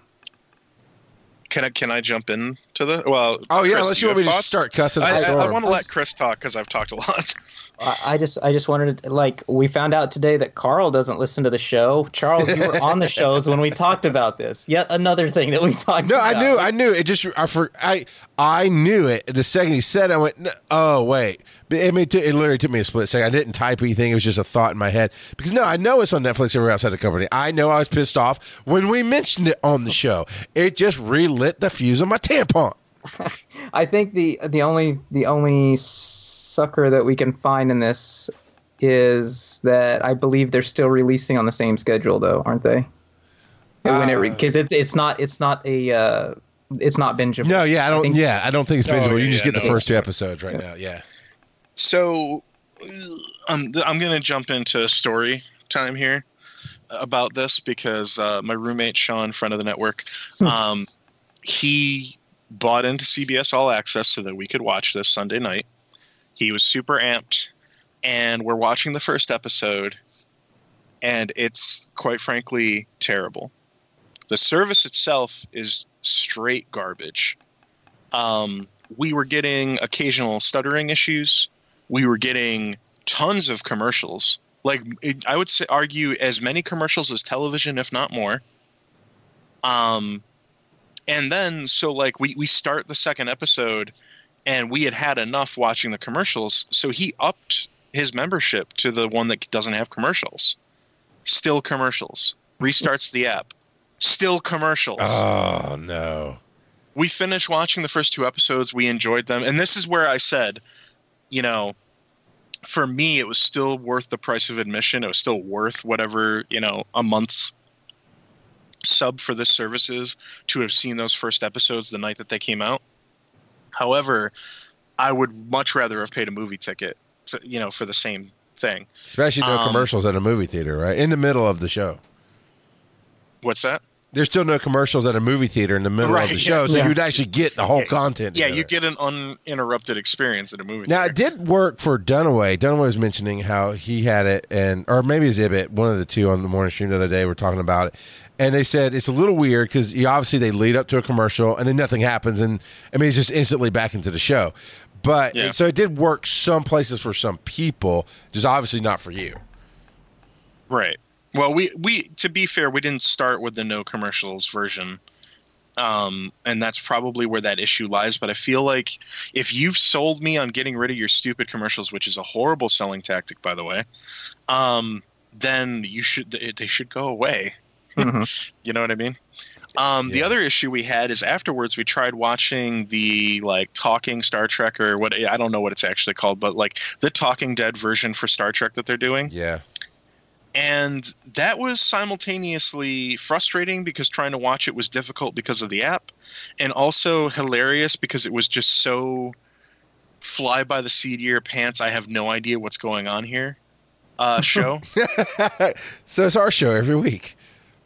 I can I jump in to the well? Oh, yeah, Chris, unless do you want me to thoughts? start cussing at I, the I, storm. I want to let Chris talk because I've talked a lot. I I just, I just wanted to, like, we found out today that Carl doesn't listen to the show. Charles, you were on the shows when we talked about this. Yet another thing that we talked No, about. I knew, I knew it. Just I for I I knew it the second he said it, I went, no, oh wait. But I mean, it, it literally took me a split second. I didn't type anything. It was just a thought in my head because no, I know it's on Netflix everywhere outside the company. I know I was pissed off when we mentioned it on the show. It just relit the fuse on my tampon. I think the the only the only sucker that we can find in this is that I believe they're still releasing on the same schedule, though, aren't they? Because it, it's not it's not a uh, it's not bingeable. No, yeah, I don't. think- yeah, I don't think it's Oh, bingeable. yeah, you can just yeah, get the no, first it's two not. episodes right now. Yeah. So, um, th- I'm going to jump into story time here about this because uh, my roommate Sean, friend of the network, um, he bought into C B S All Access so that we could watch this Sunday night. He was super amped, and we're watching the first episode, and it's quite frankly terrible. The service itself is straight garbage. Um, we were getting occasional stuttering issues. We were getting tons of commercials. Like, it, I would say, argue as many commercials as television, if not more. Um, and then, so like, we, we start the second episode, and we had had enough watching the commercials, so he upped his membership to the one that doesn't have commercials. Still commercials. Restarts the app. Still commercials. Oh no. We finished watching the first two episodes. We enjoyed them. And this is where I said, you know, for me, it was still worth the price of admission. It was still worth whatever, you know, a month's sub for this service is to have seen those first episodes the night that they came out. However, I would much rather have paid a movie ticket, to, you know, for the same thing. Especially no Um, commercials at a movie theater, right? In the middle of the show. What's that? There's still no commercials at a movie theater in the middle Right, of the yeah. show, so Yeah. you'd actually get the whole content. Yeah, together. you get an uninterrupted experience at a movie Now theater. it did work for Dunaway. Dunaway was mentioning how he had it, and or maybe it's Ibit, one of the two on the morning stream the other day. We're talking about it, and they said it's a little weird because obviously they lead up to a commercial and then nothing happens, and I mean it's just instantly back into the show. But Yeah. so it did work some places for some people, just obviously not for you. Right. Well, we, we to be fair, we didn't start with the no commercials version. Um, and that's probably where that issue lies. But I feel like if you've sold me on getting rid of your stupid commercials, which is a horrible selling tactic, by the way, um, then you should they should go away. Mhm. You know what I mean? Um, The Yeah. other issue we had is afterwards we tried watching the like talking Star Trek or what I don't know what it's actually called, but like the Talking Dead version for Star Trek that they're doing. Yeah. And that was simultaneously frustrating because trying to watch it was difficult because of the app, and also hilarious because it was just so fly by the seat of your pants. I have no idea what's going on here. Uh, show. So it's our show every week.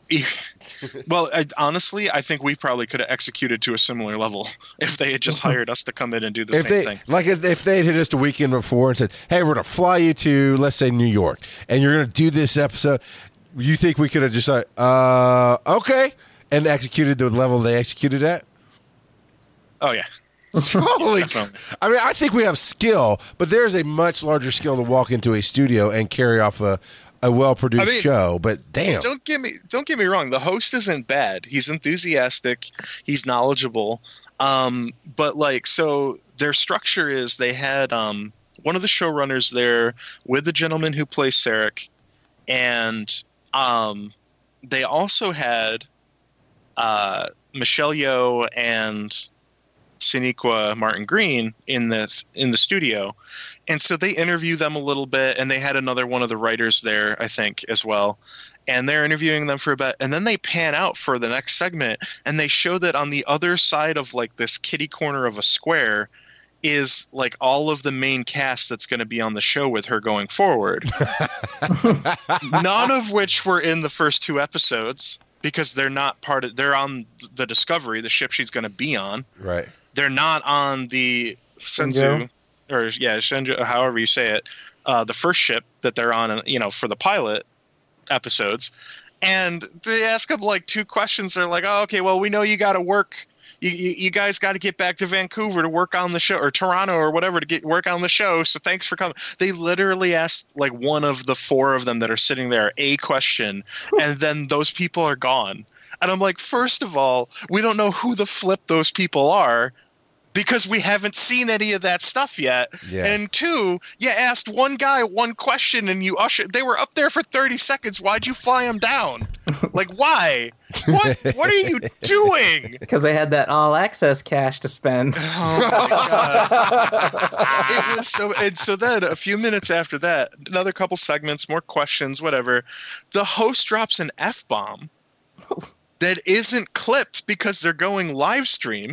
Well, I, honestly, I think we probably could have executed to a similar level if they had just hired us to come in and do the If same they, thing. like if, if they had hit us the weekend before and said, "Hey, we're gonna fly you to, let's say, New York, and you're gonna do this episode," you think we could have just like, uh, okay, and executed the level they executed at? Oh yeah. Holy! Definitely. I mean, I think we have skill, but there's a much larger skill to walk into a studio and carry off a, a well-produced I mean, show. But damn, Don't get me don't get me wrong. The host isn't bad. He's enthusiastic. He's knowledgeable. Um, but like, so their structure is they had um, one of the showrunners there with the gentleman who plays Sarek, and um, they also had uh, Michelle Yeoh and Sonequa Martin Green in the in the studio, and so they interview them a little bit, and they had another one of the writers there, I think, as well, and they're interviewing them for a bit, and then they pan out for the next segment, and they show that on the other side of like this kitty corner of a square is like all of the main cast that's going to be on the show with her going forward. None of which were in the first two episodes because they're not part of. They're on the Discovery, the ship she's going to be on. right? They're not on the Senzu, or yeah, Shenzhou, however you say it, uh, the first ship that they're on, you know, for the pilot episodes. And they ask them like two questions. They're like, "Oh, okay, well, we know you got to work. You, you, you guys got to get back to Vancouver to work on the show, or Toronto or whatever to get work on the show. So thanks for coming." They literally asked like one of the four of them that are sitting there a question, and then those people are gone. And I'm like, first of all, we don't know who the flip those people are because we haven't seen any of that stuff yet. Yeah. And two, you asked one guy one question and you ushered, they were up there for thirty seconds. Why'd you fly them down? Like, why? What, what are you doing? Because they had that all access cash to spend. Oh my God. It was so, and so then a few minutes after that, another couple segments, more questions, whatever. The host drops an F-bomb that isn't clipped because they're going live stream.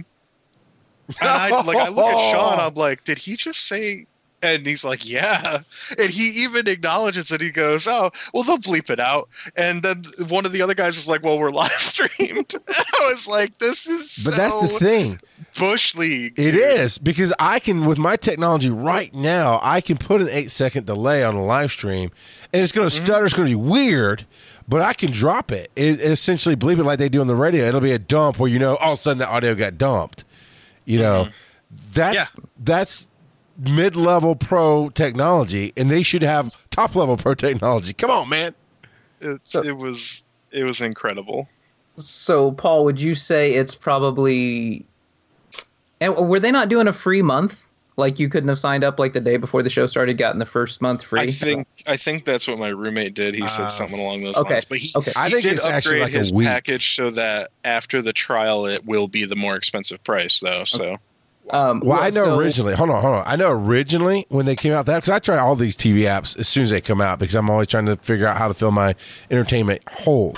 And I like I look at Sean, I'm like, did he just say? And he's like, yeah. And he even acknowledges it. He goes, oh, well, they'll bleep it out. And then one of the other guys is like, well, we're live streamed. I was like, this is But so that's the thing. Bush League. It dude. is, because I can, with my technology right now, I can put an eight second delay on a live stream, and it's going to stutter. It's going to be weird, but I can drop it. It, it essentially bleep it like they do on the radio. It'll be a dump where, you know, all of a sudden the audio got dumped. You know, mm-hmm. that's Yeah. that's mid-level pro technology, and they should have top-level pro technology. Come on, man. It, So- it was it was incredible. So, Paul, would you say it's probably... And were they not doing a free month? Like you couldn't have signed up like the day before the show started, gotten the first month free? I think I think that's what my roommate did. He said Uh, something along those okay, lines. But he, okay. I he think did it's upgrade actually like a his week. package so that after the trial, it will be the more expensive price, though. So Um, Well, I know so- originally. Hold on, hold on. I know originally when they came out that because I try all these T V apps as soon as they come out because I'm always trying to figure out how to fill my entertainment hole.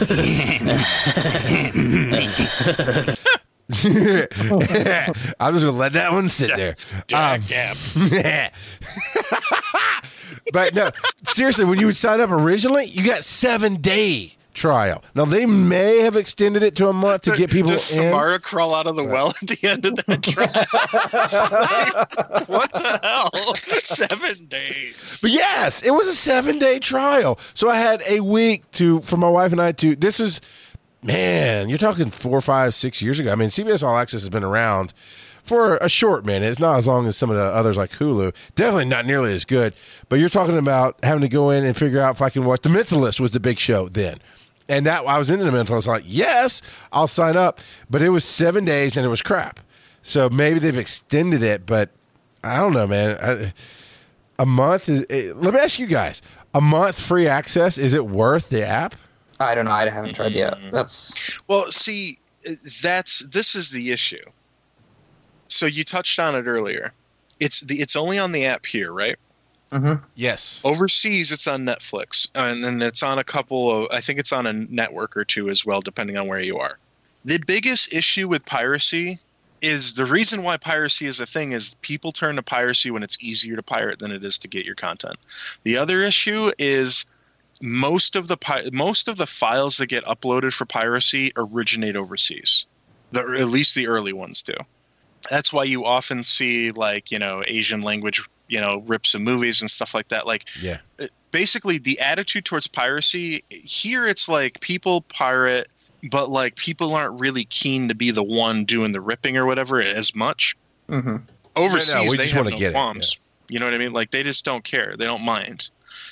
I'm just gonna let that one sit there. Um, Jackass. but no, seriously, when you would sign up originally, you got seven day trial. Now they may have extended it to a month to get people Does in. Samara crawl out of the well at the end of that trial? What the hell? Seven days. But yes, it was a seven day trial. So I had a week to for my wife and I to. This is, man, you're talking four, five, six years ago. I mean, C B S All Access has been around for a short minute. It's not as long as some of the others like Hulu. Definitely not nearly as good. But you're talking about having to go in and figure out if I can watch. The Mentalist was the big show then. And that I was into The Mentalist. Like, yes, I'll sign up. But it was seven days and it was crap. So maybe they've extended it, but I don't know, man. I, a month is. It, let me ask you guys: a month free access, is it worth the app? I don't know. I haven't tried yet. That's Well, see, that's this is the issue. So you touched on it earlier. It's the it's only on the app here, right? Mm-hmm. Yes. Overseas, it's on Netflix, and, and it's on a couple of, I think it's on a network or two as well, depending on where you are. The biggest issue with piracy is the reason why piracy is a thing is people turn to piracy when it's easier to pirate than it is to get your content. The other issue is most of the pi- most of the files that get uploaded for piracy originate overseas. The, at least the early ones do. That's why you often see, like, you know, Asian language, you know, rips of movies and stuff like that. Like, Yeah. basically the attitude towards piracy here, it's like people pirate, but like people aren't really keen to be the one doing the ripping or whatever as much. Mm-hmm. Overseas, No, no, we they just have wanna no get it, qualms. You know what I mean? Like, they just don't care. They don't mind.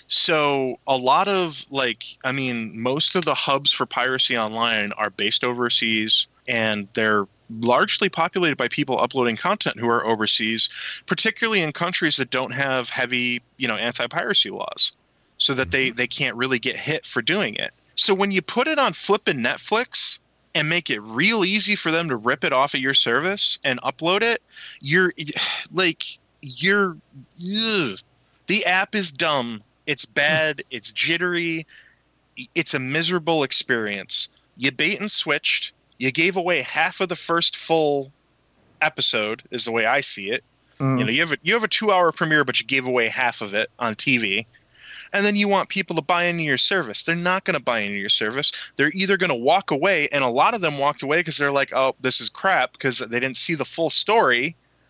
So a lot of, like, I mean, most of the hubs for piracy online are based overseas, and they're largely populated by people uploading content who are overseas, particularly in countries that don't have heavy, you know, anti-piracy laws, so that they, they can't really get hit for doing it. So when you put it on flipping Netflix and make it real easy for them to rip it off of your service and upload it, you're like, you're, ugh. The app is dumb. It's bad. It's jittery. It's a miserable experience. You bait and switched. You gave away half of the first full episode, is the way I see it. Mm. You know, you have a, you have a two-hour premiere, but you gave away half of it on T V. And then you want people to buy into your service. They're not going to buy into your service. They're either going to walk away, and a lot of them walked away because they're like, oh, this is crap, because they didn't see the full story.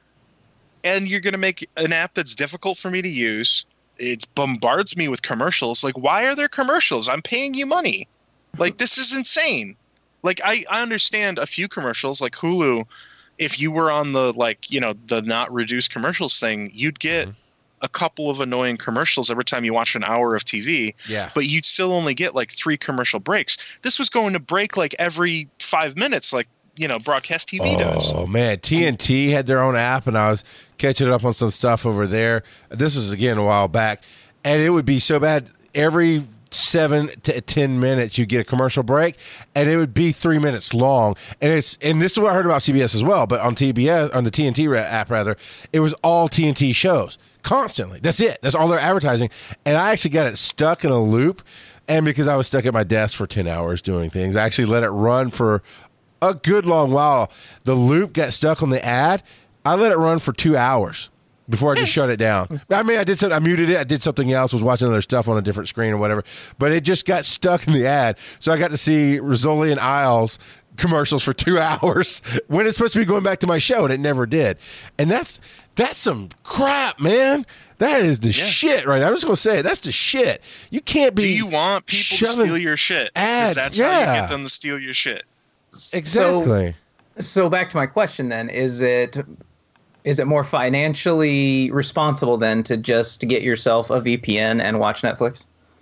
And you're going to make an app that's difficult for me to use. It bombards me with commercials. Like, why are there commercials? I'm paying you money. Like, this is insane. Like, I, I understand a few commercials, like Hulu. If you were on the, like, you know, the not reduced commercials thing, you'd get mm-hmm. a couple of annoying commercials every time you watch an hour of T V. Yeah. But you'd still only get like three commercial breaks. This was going to break like every five minutes, like, you know, broadcast T V oh, does. Oh man, T N T had their own app, and I was catching up on some stuff over there. This is again a while back, and it would be so bad. Every seven to ten minutes, you get a commercial break, and it would be three minutes long. And it's and this is what I heard about C B S as well. But on T B S, on the T N T app rather, it was all T N T shows constantly. That's it. That's all their advertising. And I actually got it stuck in a loop, and because I was stuck at my desk for ten hours doing things, I actually let it run for a good long while. The loop got stuck on the ad. I let it run for two hours before I just shut it down. I mean, I did something, I muted it. I did something else, was watching other stuff on a different screen or whatever. But it just got stuck in the ad. So I got to see Rizzoli and Isles commercials for two hours when it's supposed to be going back to my show, and it never did. And that's that's some crap, man. That is the yeah. shit right now. I'm just going to say it. That's the shit. You can't be. Do you want people to steal your shit? Ads. That's yeah. how you get them to steal your shit. Exactly. So, so back to my question then, is it is it more financially responsible then to just get yourself a V P N and watch Netflix?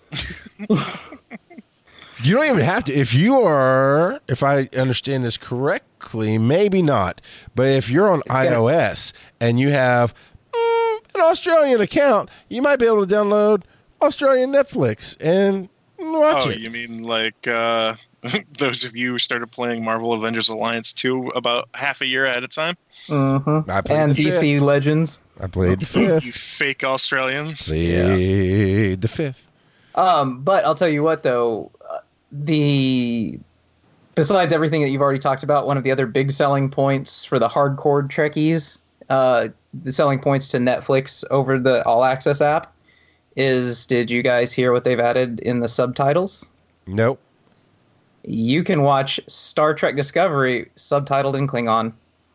You don't even have to. If you are, if I understand this correctly, maybe not. But if you're on it's iOS gonna... and you have mm, an Australian account, you might be able to download Australian Netflix and watch oh, it. You mean like uh, those of you who started playing Marvel Avengers Alliance two about half a year at a time? Mm-hmm. And D C Legends. I played the fifth. You fake Australians. Played yeah. the fifth. Um, but I'll tell you what, though. The besides everything that you've already talked about, one of the other big selling points for the hardcore Trekkies, uh, the selling points to Netflix over the All Access app is, did you guys hear what they've added in the subtitles? Nope. You can watch Star Trek Discovery subtitled in Klingon.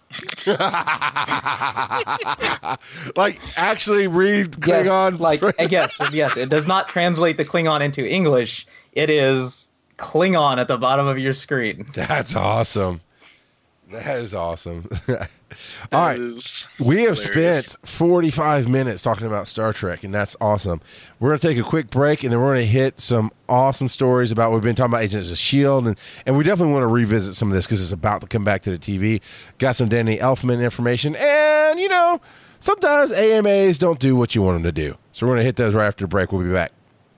Like actually read Klingon. Yes, like yes, yes. It does not translate the Klingon into English. It is Klingon at the bottom of your screen. That's awesome. That is awesome. All right. We have hilarious. spent forty-five minutes talking about Star Trek, and that's awesome. We're going to take a quick break, and then we're going to hit some awesome stories about, we've been talking about Agents of S H I E L D, and, and we definitely want to revisit some of this because it's about to come back to the T V. Got some Danny Elfman information, and, you know, sometimes A M As don't do what you want them to do. So we're going to hit those right after the break. We'll be back.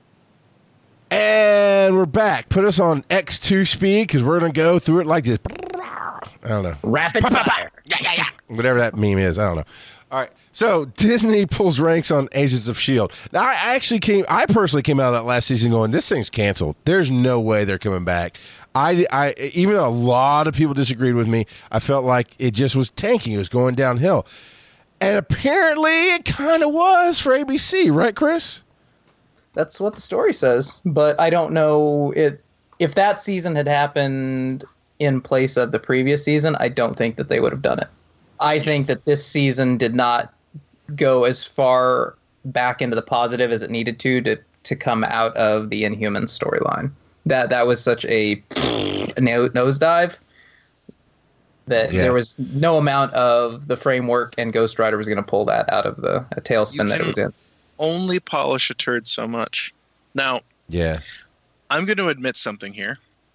And we're back. Put us on X two speed because we're going to go through it like this. I don't know. Rapid fire. Yeah, yeah, yeah. Whatever that meme is, I don't know. All right. So Disney pulls ranks on Agents of S H I E L D. Now, I actually came, I personally came out of that last season going, this thing's canceled. There's no way they're coming back. I, I, even though a lot of people disagreed with me, I felt like it just was tanking. It was going downhill. And apparently it kind of was for A B C, right, Chris? That's what the story says. But I don't know it, if that season had happened in place of the previous season, I don't think that they would have done it. I think that this season did not go as far back into the positive as it needed to to, to come out of the Inhumans storyline. That that was such a nosedive that yeah. there was no amount of the framework, and Ghost Rider was going to pull that out of the a tailspin that it was in. Only polish a turd so much. Now, yeah, I'm going to admit something here.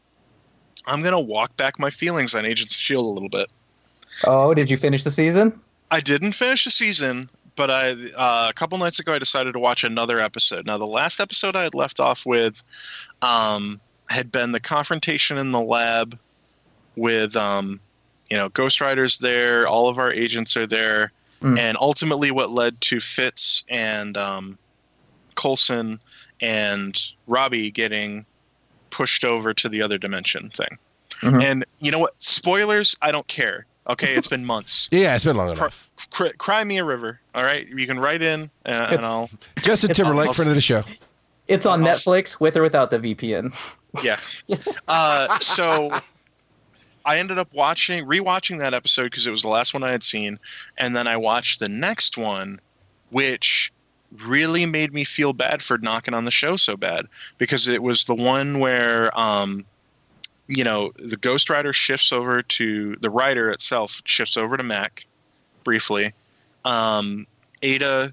I'm going to walk back my feelings on Agents of S H I E L D a little bit. Oh, did you finish the season? I didn't finish the season, but I uh, a couple nights ago I decided to watch another episode. Now, the last episode I had left off with um, had been the confrontation in the lab with, um, you know, Ghost Rider's there, all of our agents are there, mm. and ultimately what led to Fitz and um, Coulson and Robbie getting pushed over to the other dimension thing. Mm-hmm. And you know what? Spoilers, I don't care. Okay, it's been months. Yeah, it's been long enough. Cry, cry me a river. All right, you can write in, uh, and I'll. Justin Timberlake, friend of the show. It's on I'll, Netflix with or without the V P N. Yeah. Uh, so I ended up watching, rewatching that episode because it was the last one I had seen, and then I watched the next one, which really made me feel bad for knocking on the show so bad, because it was the one where. Um, you know, the Ghost Rider shifts over to the Rider itself shifts over to Mac briefly. Um, Ada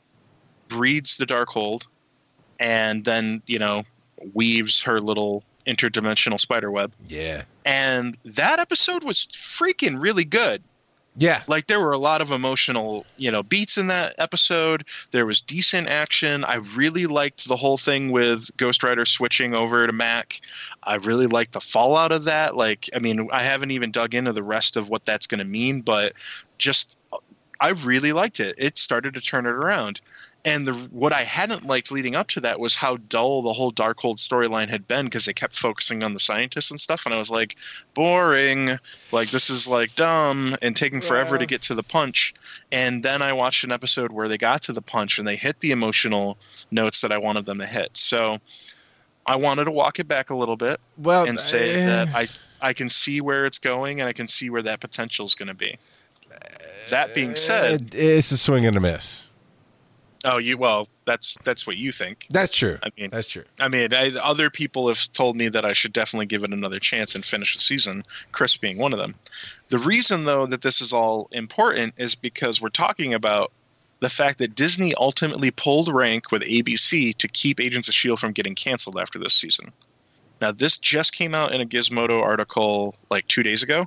breeds the Darkhold and then, you know, weaves her little interdimensional spider web. Yeah. And that episode was freaking really good. Yeah. Like there were a lot of emotional, you know, beats in that episode. There was decent action. I really liked the whole thing with Ghost Rider switching over to Mac. I really liked the fallout of that. Like, I mean, I haven't even dug into the rest of what that's going to mean, but just, I really liked it. It started to turn it around. And the what I hadn't liked leading up to that was how dull the whole Darkhold storyline had been, because they kept focusing on the scientists and stuff. And I was like, boring. Like, this is like dumb and taking forever yeah. to get to the punch. And then I watched an episode where they got to the punch and they hit the emotional notes that I wanted them to hit. So I wanted to walk it back a little bit well, and say uh, that I I can see where it's going and I can see where that potential is going to be. That being said, it's a swing and a miss. Oh, you well, that's that's what you think. That's true. I mean, that's true. I mean, I, other people have told me that I should definitely give it another chance and finish the season, Chris being one of them. The reason, though, that this is all important is because we're talking about the fact that Disney ultimately pulled rank with A B C to keep Agents of S H I E L D from getting canceled after this season. Now, this just came out in a Gizmodo article like two days ago.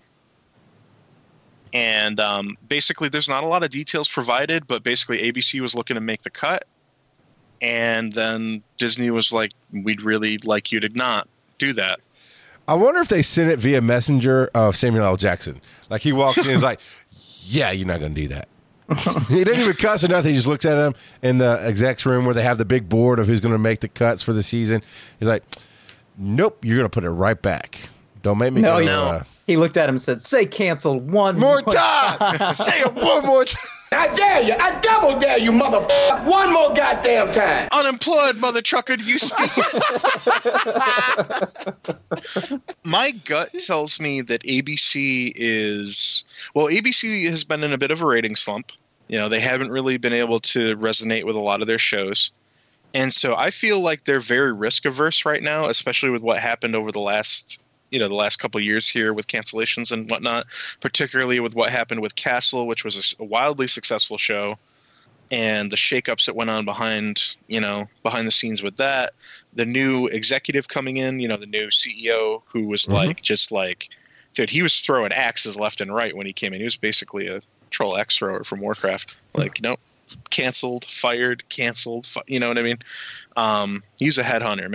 And um, basically, there's not a lot of details provided, but basically A B C was looking to make the cut. And then Disney was like, we'd really like you to not do that. I wonder if they sent it via messenger of Samuel L. Jackson. Like he walks in and is like, yeah, you're not going to do that. He didn't even cuss or nothing. He just looks at him in the exec's room where they have the big board of who's going to make the cuts for the season. He's like, nope, you're going to put it right back. Don't make me no, go. No. Uh, he looked at him and said, say canceled one more, more time. time. Say it one more time. I dare you. I double dare you, motherfucker. One more goddamn time. Unemployed, mother trucker. You speak. My gut tells me that A B C is... Well, A B C has been in a bit of a rating slump. You know, they haven't really been able to resonate with a lot of their shows. And so I feel like they're very risk-averse right now, especially with what happened over the last... you know, the last couple of years here with cancellations and whatnot, particularly with what happened with Castle, which was a wildly successful show, and the shakeups that went on behind, you know, behind the scenes with that. The new executive coming in, you know, the new C E O who was mm-hmm. like, just like, dude, he was throwing axes left and right when he came in. He was basically a troll axe thrower from Warcraft. Like, nope, canceled, fired, canceled. Fi- you know what I mean? Um, he's a headhunter, man.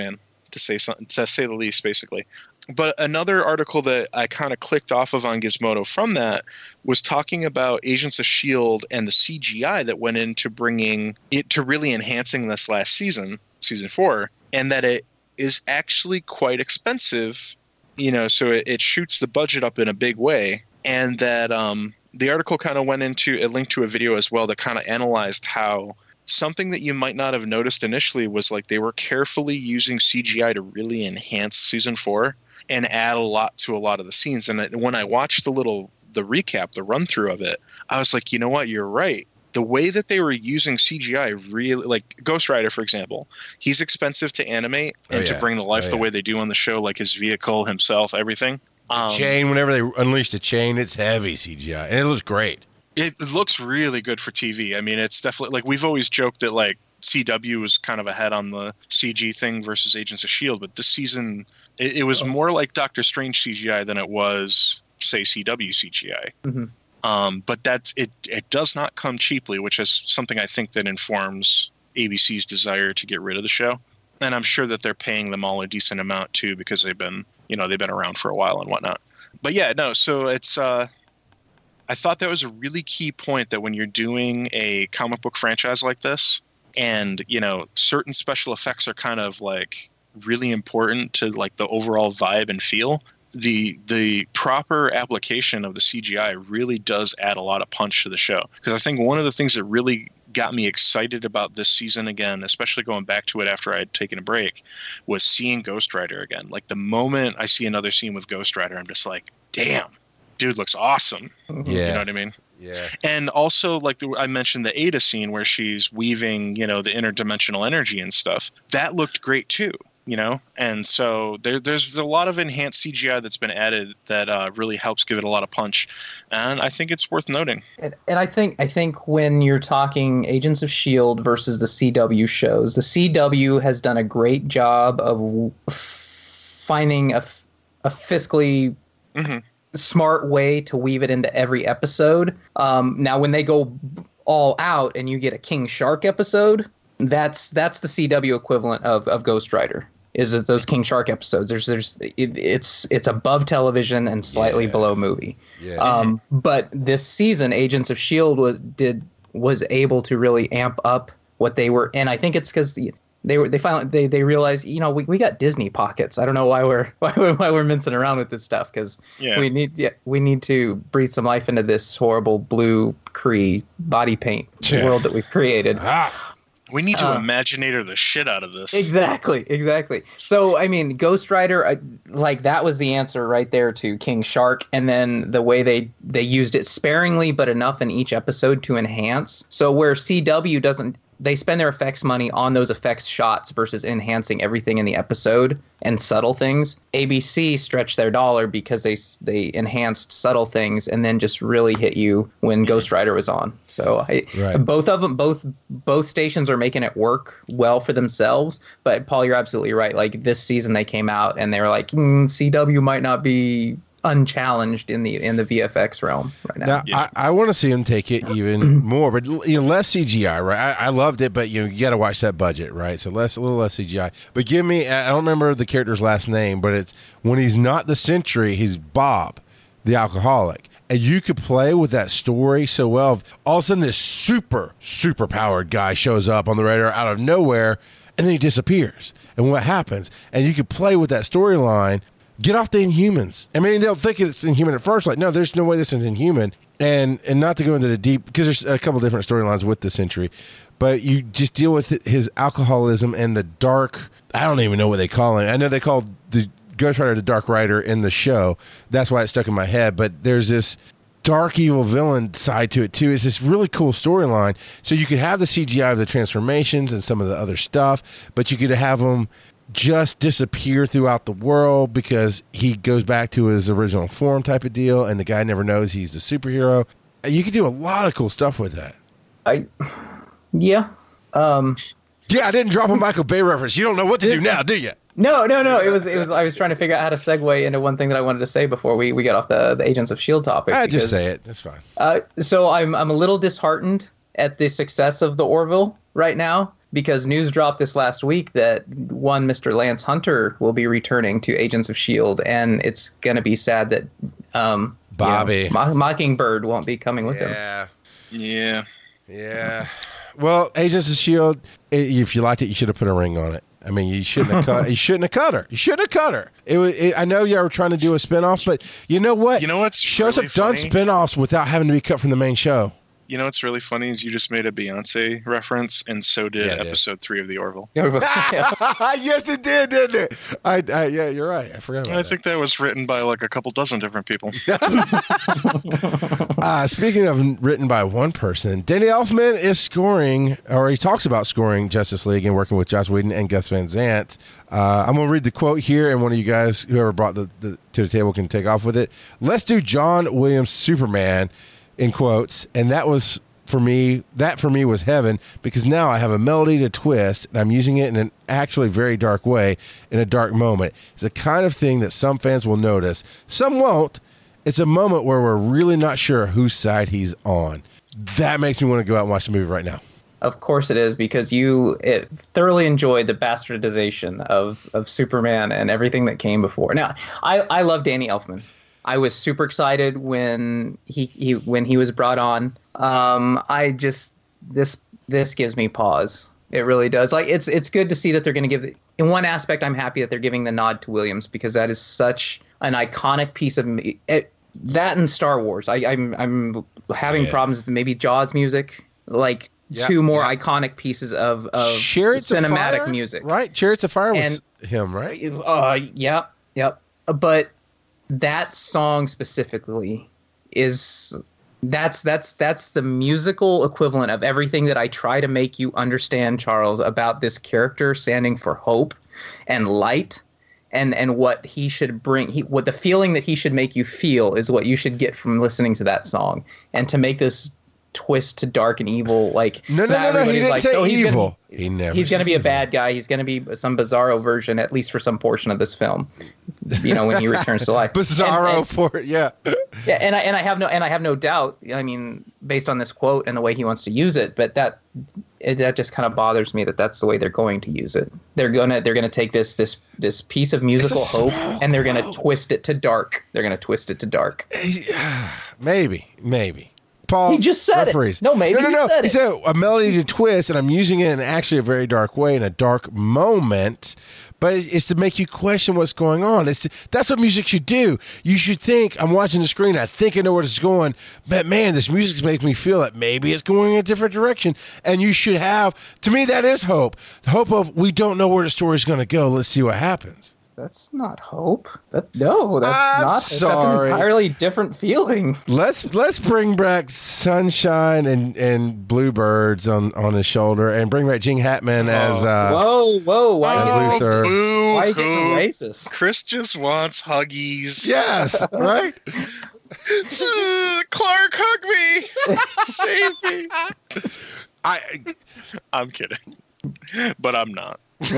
to say something, to say the least, basically. But another article that I kind of clicked off of on Gizmodo from that was talking about Agents of S H I E L D and the C G I that went into bringing it to really enhancing this last season, season four, and that it is actually quite expensive, you know, so it, it shoots the budget up in a big way. And that um, the article kind of went into, it linked to a video as well that kind of analyzed how something that you might not have noticed initially was like they were carefully using C G I to really enhance season four and add a lot to a lot of the scenes. And when I watched the little, the recap, the run through of it, I was like, you know what, you're right. The way that they were using C G I really, like Ghost Rider, for example, he's expensive to animate and oh, yeah. to bring to life oh, yeah. the way they do on the show, like his vehicle, himself, everything. Um, chain, whenever they unleash the chain, it's heavy C G I and it looks great. It looks really good for T V. I mean, it's definitely like we've always joked that like C W was kind of ahead on the C G thing versus Agents of S H I E L D, but this season it, it was more like Doctor Strange C G I than it was, say, C W C G I. Mm-hmm. Um, but that's it. It does not come cheaply, which is something I think that informs A B C's desire to get rid of the show. And I'm sure that they're paying them all a decent amount too, because they've been, you know, they've been around for a while and whatnot. But yeah, no. So it's. Uh, I thought that was a really key point that when you're doing a comic book franchise like this, and you know, certain special effects are kind of like really important to like the overall vibe and feel. The the proper application of the C G I really does add a lot of punch to the show. Because I think one of the things that really got me excited about this season again, especially going back to it after I had taken a break, was seeing Ghost Rider again. Like the moment I see another scene with Ghost Rider, I'm just like, damn, dude looks awesome. Yeah. You know what I mean? Yeah. And also, like the, I mentioned the Ada scene where she's weaving, you know, the interdimensional energy and stuff. That looked great too. You know, and so there, there's a lot of enhanced C G I that's been added that uh, really helps give it a lot of punch, and I think it's worth noting. And, and I think I think when you're talking Agents of S H I E L D versus the C W shows, the C W has done a great job of finding a, a fiscally mm-hmm. smart way to weave it into every episode. Um, now, when they go all out and you get a King Shark episode, that's that's the C W equivalent of, of Ghost Rider. Is it those King Shark episodes? There's there's it, it's it's above television and slightly yeah. below movie. Yeah. Um, but this season, Agents of S H I E L D was did was able to really amp up what they were, and I think it's because they were they finally they they realized, you know, we, we got Disney pockets. I don't know why we're why we're, why we're mincing around with this stuff, because yeah. we need yeah, we need to breathe some life into this horrible blue Kree body paint yeah. world that we've created. Ah. We need to uh, Imaginator the shit out of this. Exactly, exactly. So, I mean, Ghost Rider, uh, like, that was the answer right there to King Shark. And then the way they, they used it sparingly, but enough in each episode to enhance. So where C W doesn't, they spend their effects money on those effects shots versus enhancing everything in the episode and subtle things. A B C stretched their dollar because they they enhanced subtle things and then just really hit you when Ghost Rider was on. So I, right. both of them, both both stations are making it work well for themselves. But Paul, you're absolutely right. Like this season, they came out and they were like, mm, C W might not be unchallenged in the in the V F X realm right now. Now yeah. I, I want to see him take it even more, but you know, less C G I, right? I, I loved it, but you know, you got to watch that budget, right? So less, a little less C G I. But give me, I don't remember the character's last name, but it's when he's not the Sentry, he's Bob, the alcoholic, and you could play with that story so well. All of a sudden, this super super powered guy shows up on the radar out of nowhere, and then he disappears. And what happens? And you could play with that storyline. Get off the Inhumans. I mean, they'll think it's Inhuman at first. Like, no, there's no way this is Inhuman. And and not to go into the deep, because there's a couple different storylines with the Sentry, but you just deal with his alcoholism and the dark, I don't even know what they call him. I know they called the Ghost Rider the Dark Rider in the show. That's why it stuck in my head. But there's this dark evil villain side to it too. It's this really cool storyline. So you could have the C G I of the transformations and some of the other stuff, but you could have them just disappear throughout the world because he goes back to his original form type of deal, and the guy never knows he's the superhero. You could do a lot of cool stuff with that. I, yeah. Um, yeah, I didn't drop a Michael Bay reference. You don't know what to do now, do you? No, no, no. It was, it was. I was trying to figure out how to segue into one thing that I wanted to say before we, we got off the, the Agents of S H I E L D topic. I just say it. That's fine. Uh, so I'm I'm a little disheartened at the success of the Orville right now. because news dropped this last week that one Mister Lance Hunter will be returning to Agents of S H I E L D, and it's going to be sad that um, Bobby you know, Mo- Mockingbird won't be coming with him. Yeah. Yeah. Yeah. Well, Agents of S H I E L D, if you liked it, you should have put a ring on it. I mean, you shouldn't have cut. You shouldn't have cut her. You shouldn't have cut her. It was. It, I know y'all were trying to do a spinoff, but you know what? You know what's shows really have done funny? spinoffs without having to be cut from the main show. You know what's really funny is you just made a Beyonce reference, and so did Yeah, it did. episode three of The Orville. Yes, it did, didn't it? I, I, yeah, you're right. I forgot about I that. think that was written by like a couple dozen different people. Uh, speaking of written by one person, Danny Elfman is scoring, or he talks about scoring Justice League and working with Joss Whedon and Gus Van Sant. Uh, I'm going to read the quote here, and one of you guys, whoever brought the, the to the table, can take off with it. Let's do John Williams' Superman, in quotes, and that was for me. That for me was heaven, because now I have a melody to twist, and I'm using it in an actually very dark way, in a dark moment. It's the kind of thing that some fans will notice, some won't. It's a moment where we're really not sure whose side he's on. That makes me want to go out and watch the movie right now. Of course it is, because you it thoroughly enjoyed the bastardization of, of Superman and everything that came before. Now, I, I love Danny Elfman. I was super excited when he, he when he was brought on. Um, I just this this gives me pause. It really does. Like it's it's good to see that they're going to give. In one aspect, I'm happy that they're giving the nod to Williams, because that is such an iconic piece of it, that and Star Wars. I, I'm I'm having Yeah. problems with maybe Jaws music, like Yeah, two more yeah. iconic pieces of of Chariots of cinematic Fire? music. Right? Chariots of Fire was him, right? Uh, yep, yep. But that song specifically is that's that's that's the musical equivalent of everything that I try to make you understand, Charles, about this character standing for hope and light, and and what he should bring. He what the feeling that he should make you feel is what you should get from listening to that song, and to make this twist to dark and evil. Like No, so no, now no, no. He everybody's didn't like, say oh, he's evil. Gonna, he never. He's going to said be a evil. bad guy. He's going to be some Bizarro version, at least for some portion of this film. You know, when he returns to life. Bizarro And- and- for it, yeah. yeah, and I and I have no and I have no doubt. I mean, based on this quote and the way he wants to use it, but that it, that just kind of bothers me that that's the way they're going to use it. They're gonna they're gonna take this this this piece of musical It's a hope, small and they're gonna quote. twist it to dark. They're gonna twist it to dark. Maybe, maybe. Paul, He just said it. referees. No, maybe no, no, he no. said he it. said a melody to twist, and I'm using it in actually a very dark way, in a dark moment. But it's, it's to make you question what's going on. It's that's what music should do. You should think, I'm watching the screen, I think I know where it's going, but man, this music's making me feel that maybe it's going in a different direction. And you should have, to me, that is hope. The hope of, we don't know where the story's going to go. Let's see what happens. That's not hope. That no, that's I'm not. sorry. That's an entirely different feeling. Let's let's bring back Sunshine and, and Bluebirds on, on his shoulder, and bring back Gene Hackman as uh, Whoa, whoa! Why As are you, Luther. boo why are you getting hoo. racist? Chris just wants huggies. yes, right. Uh, Clark, hug me. Save me. I I'm kidding. But I'm not.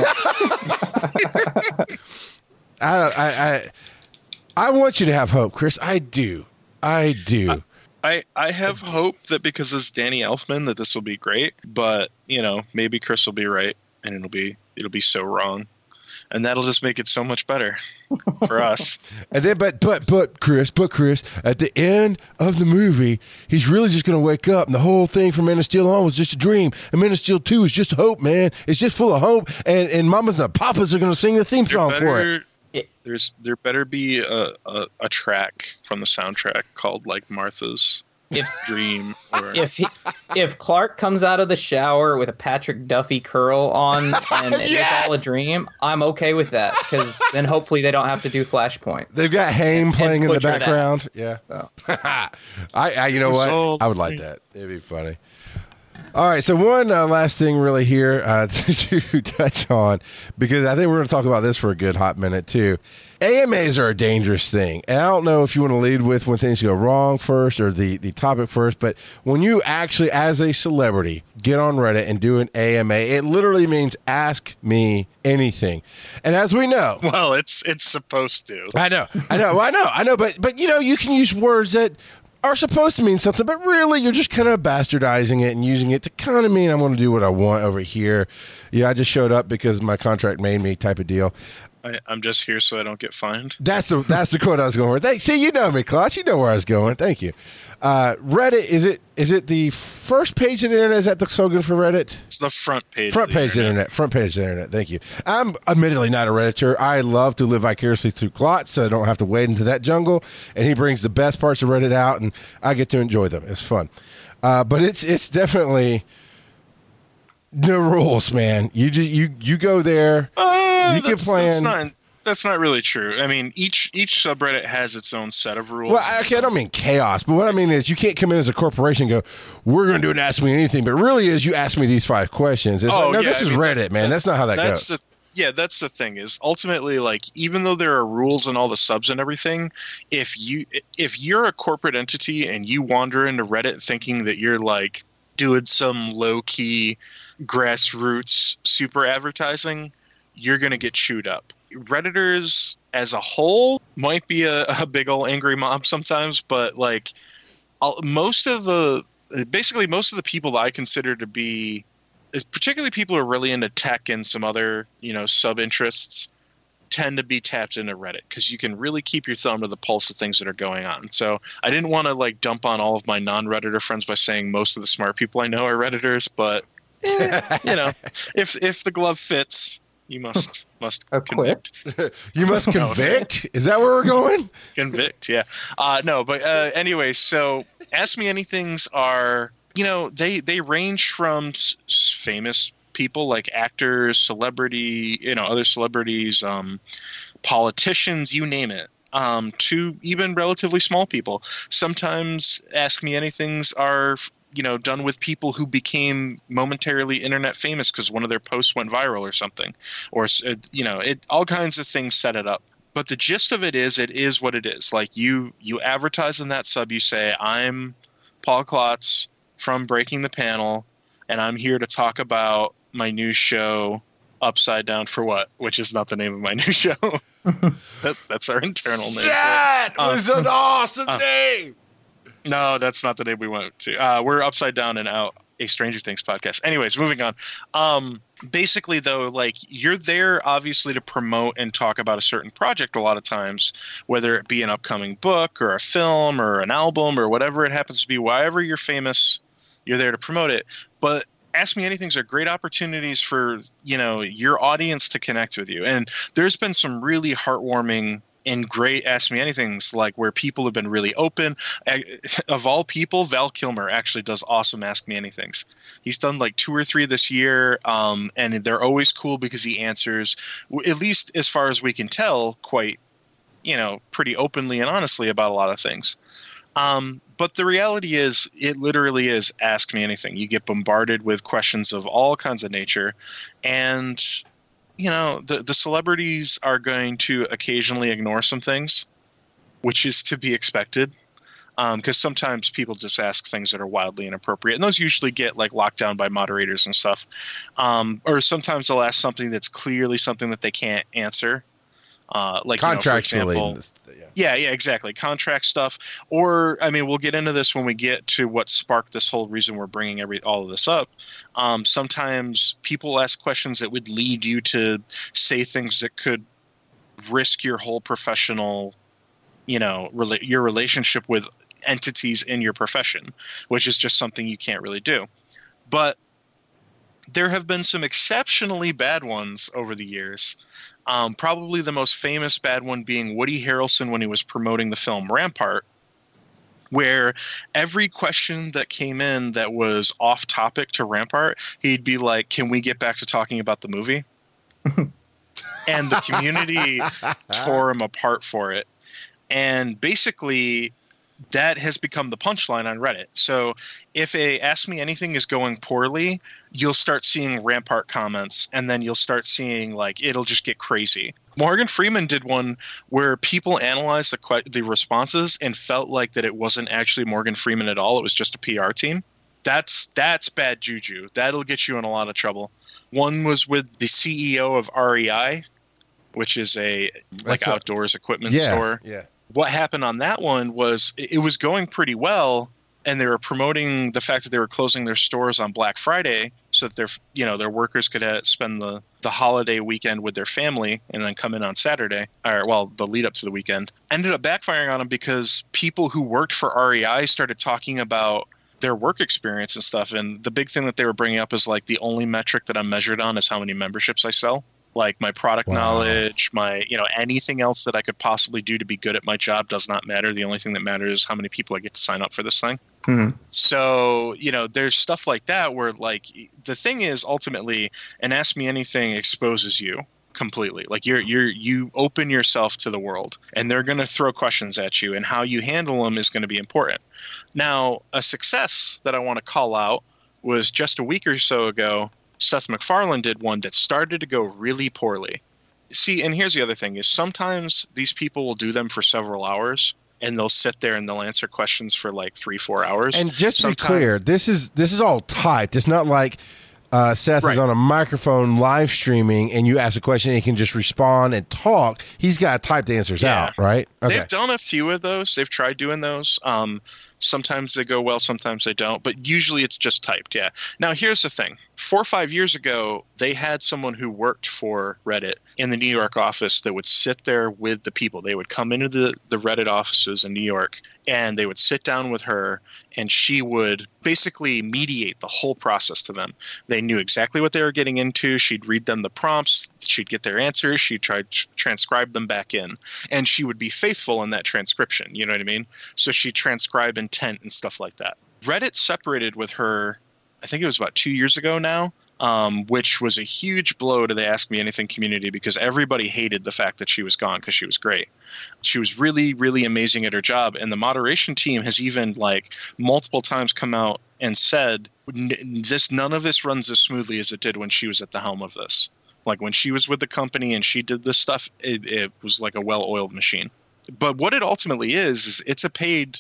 I don't I, I I want you to have hope, Chris. I do. I do. I, I have hope that because it's Danny Elfman that this will be great, but you know, maybe Chris will be right and it'll be it'll be so wrong. And that'll just make it so much better for us. And then, but, but, but, Chris, but, Chris, at the end of the movie, he's really just going to wake up, and the whole thing from Man of Steel on was just a dream. And Man of Steel two is just hope, man. It's just full of hope, and, and mamas and papas are going to sing the theme There song for it. better, there's there better be a, a, a track from the soundtrack called like Martha's If Dream or if he, if Clark comes out of the shower with a Patrick Duffy curl on and it's Yes! all a dream, I'm okay with that, because then hopefully they don't have to do Flashpoint. They've got Haim playing in the butcher that. background. Yeah. Oh. I, I, you know It's what? all I would like that. It'd be funny. All right, so one uh, last thing really here uh, to touch on, because I think we're going to talk about this for a good hot minute too. A M As are a dangerous thing, and I don't know if you want to lead with when things go wrong first or the, the topic first, but when you actually, as a celebrity, get on Reddit and do an A M A, it literally means ask me anything. And as we know, well, it's it's supposed to. I know, I know, I know, I know, but but you know, you can use words that are supposed to mean something, but really you're just kind of bastardizing it and using it to kind of mean I'm going to do what I want over here. Yeah, I just showed up because my contract made me type of deal. I, I'm just here so I don't get fined. That's the that's the quote I was going for. Thank, see, you know me, Klaus. You know where I was going. Thank you. Uh, Reddit, is it is it the first page of the internet? Is that the slogan for Reddit? It's the front page. Front of the page of the internet. Front page of the internet. Thank you. I'm admittedly not a Redditor. I love to live vicariously through Klotz, so I don't have to wade into that jungle. And he brings the best parts of Reddit out, and I get to enjoy them. It's fun. Uh, but it's it's definitely no rules, man. You just you you go there. Uh, you can that's, plan. That's not, that's not really true. I mean, each each subreddit has its own set of rules. Well, actually, I don't mean chaos, but what I mean is you can't come in as a corporation and go, we're going to do an Ask Me Anything, but really is you ask me these five questions. It's Oh, like, no, yeah, this I is mean, Reddit, man. That's not how that that's goes. the yeah, that's the thing is ultimately, like, even though there are rules and all the subs and everything, if you if you're a corporate entity and you wander into Reddit thinking that you're like doing some low key grassroots super advertising, you're going to get chewed up. Redditors as a whole might be a, a big old angry mob sometimes, but like I'll, most of the basically most of the people that I consider to be, particularly people who are really into tech and some other, you know, sub interests, tend to be tapped into Reddit because you can really keep your thumb to the pulse of things that are going on. So I didn't want to like dump on all of my non-Redditor friends by saying most of the smart people I know are Redditors, but eh, you know, if if the glove fits, you must must Equip. convict. You must convict? Is that where we're going? Convict, yeah. Uh, no, but uh, anyway, so Ask Me Anythings are, you know, they they range from s- s- famous people like actors, celebrity, you know, other celebrities, um, politicians, you name it, um, to even relatively small people. Sometimes Ask Me Anythings are, you know, done with people who became momentarily internet famous because one of their posts went viral or something, or, you know, it all kinds of things set it up. But the gist of it is, it is what it is. Like you, you advertise in that sub, you say, I'm Paul Klotz from Breaking the Panel, and I'm here to talk about my new show, Upside Down for What, which is not the name of my new show. that's that's our internal name. That Uh, was an awesome uh, name. No, that's not the name we went to. Uh, we're Upside Down and Out, a Stranger Things podcast. Anyways, moving on. Um, basically, though, like you're there obviously to promote and talk about a certain project a lot of times, whether it be an upcoming book or a film or an album or whatever it happens to be. Wherever you're famous, you're there to promote it. But Ask Me Anythings are great opportunities for, you know, your audience to connect with you. And there's been some really heartwarming and great Ask Me Anythings, like where people have been really open. Of all people, Val Kilmer actually does awesome Ask Me Anythings. He's done like two or three this year, um, and they're always cool because he answers, at least as far as we can tell, quite, you know, pretty openly and honestly about a lot of things. Um, but the reality is, it literally is Ask Me Anything. You get bombarded with questions of all kinds of nature, and you know, the, the celebrities are going to occasionally ignore some things, which is to be expected. Um, because sometimes people just ask things that are wildly inappropriate, and those usually get like locked down by moderators and stuff. Um, or sometimes they'll ask something that's clearly something that they can't answer. Uh, like, you know, for example, yeah, yeah, exactly. Contract stuff. Or, I mean, we'll get into this when we get to what sparked this whole reason we're bringing every all of this up. Um, sometimes people ask questions that would lead you to say things that could risk your whole professional, you know, rela- your relationship with entities in your profession, which is just something you can't really do. But there have been some exceptionally bad ones over the years. Um, probably the most famous bad one being Woody Harrelson when he was promoting the film Rampart, where every question that came in that was off topic to Rampart, he'd be like, can we get back to talking about the movie? And the community tore him apart for it. And basically, that has become the punchline on Reddit. So if a Ask Me Anything is going poorly, you'll start seeing Rampart comments, and then you'll start seeing, like, it'll just get crazy. Morgan Freeman did one where people analyzed the que- the responses and felt like that it wasn't actually Morgan Freeman at all. It was just a P R team. That's that's bad juju. That'll get you in a lot of trouble. One was with the C E O of R E I, which is a like That's a- outdoors equipment yeah, store. Yeah. what happened on that one was it was going pretty well, and they were promoting the fact that they were closing their stores on Black Friday so that their you know their workers could uh, spend the, the holiday weekend with their family and then come in on Saturday, or well, the lead up to the weekend. Ended up backfiring on them because people who worked for R E I started talking about their work experience and stuff. And the big thing that they were bringing up is like the only metric that I'm measured on is how many memberships I sell. Like my product wow. knowledge, my, you know, anything else that I could possibly do to be good at my job does not matter. The only thing that matters is how many people I get to sign up for this thing. Mm-hmm. So, you know, there's stuff like that where like the thing is ultimately an Ask Me Anything exposes you completely. Like you're, you're, you open yourself to the world and they're going to throw questions at you, and how you handle them is going to be important. Now, a success that I want to call out was just a week or so ago, Seth MacFarlane did one that started to go really poorly. See, and here's the other thing is sometimes these people will do them for several hours and they'll sit there and they'll answer questions for like three, four hours. And just to be clear, this is this is all typed. It's not like uh, Seth right. is on a microphone live streaming and you ask a question and he can just respond and talk. He's got to type the answers yeah. out, right? Okay. They've done a few of those. They've tried doing those. Um, sometimes they go well, sometimes they don't. But usually it's just typed, yeah. Now, here's the thing. Four or five years ago, they had someone who worked for Reddit in the New York office that would sit there with the people. They would come into the, the Reddit offices in New York, and they would sit down with her, and she would basically mediate the whole process to them. They knew exactly what they were getting into. She'd read them the prompts. She'd get their answers. She'd try to transcribe them back in. And she would be faithful in that transcription. You know what I mean? So she'd transcribe intent and stuff like that. Reddit separated with her, I think it was about two years ago now, um, which was a huge blow to the Ask Me Anything community because everybody hated the fact that she was gone because she was great. She was really, really amazing at her job. And the moderation team has even like multiple times come out and said, this, none of this runs as smoothly as it did when she was at the helm of this. Like when she was with the company and she did this stuff, it, it was like a well-oiled machine. But what it ultimately is, is it's a paid,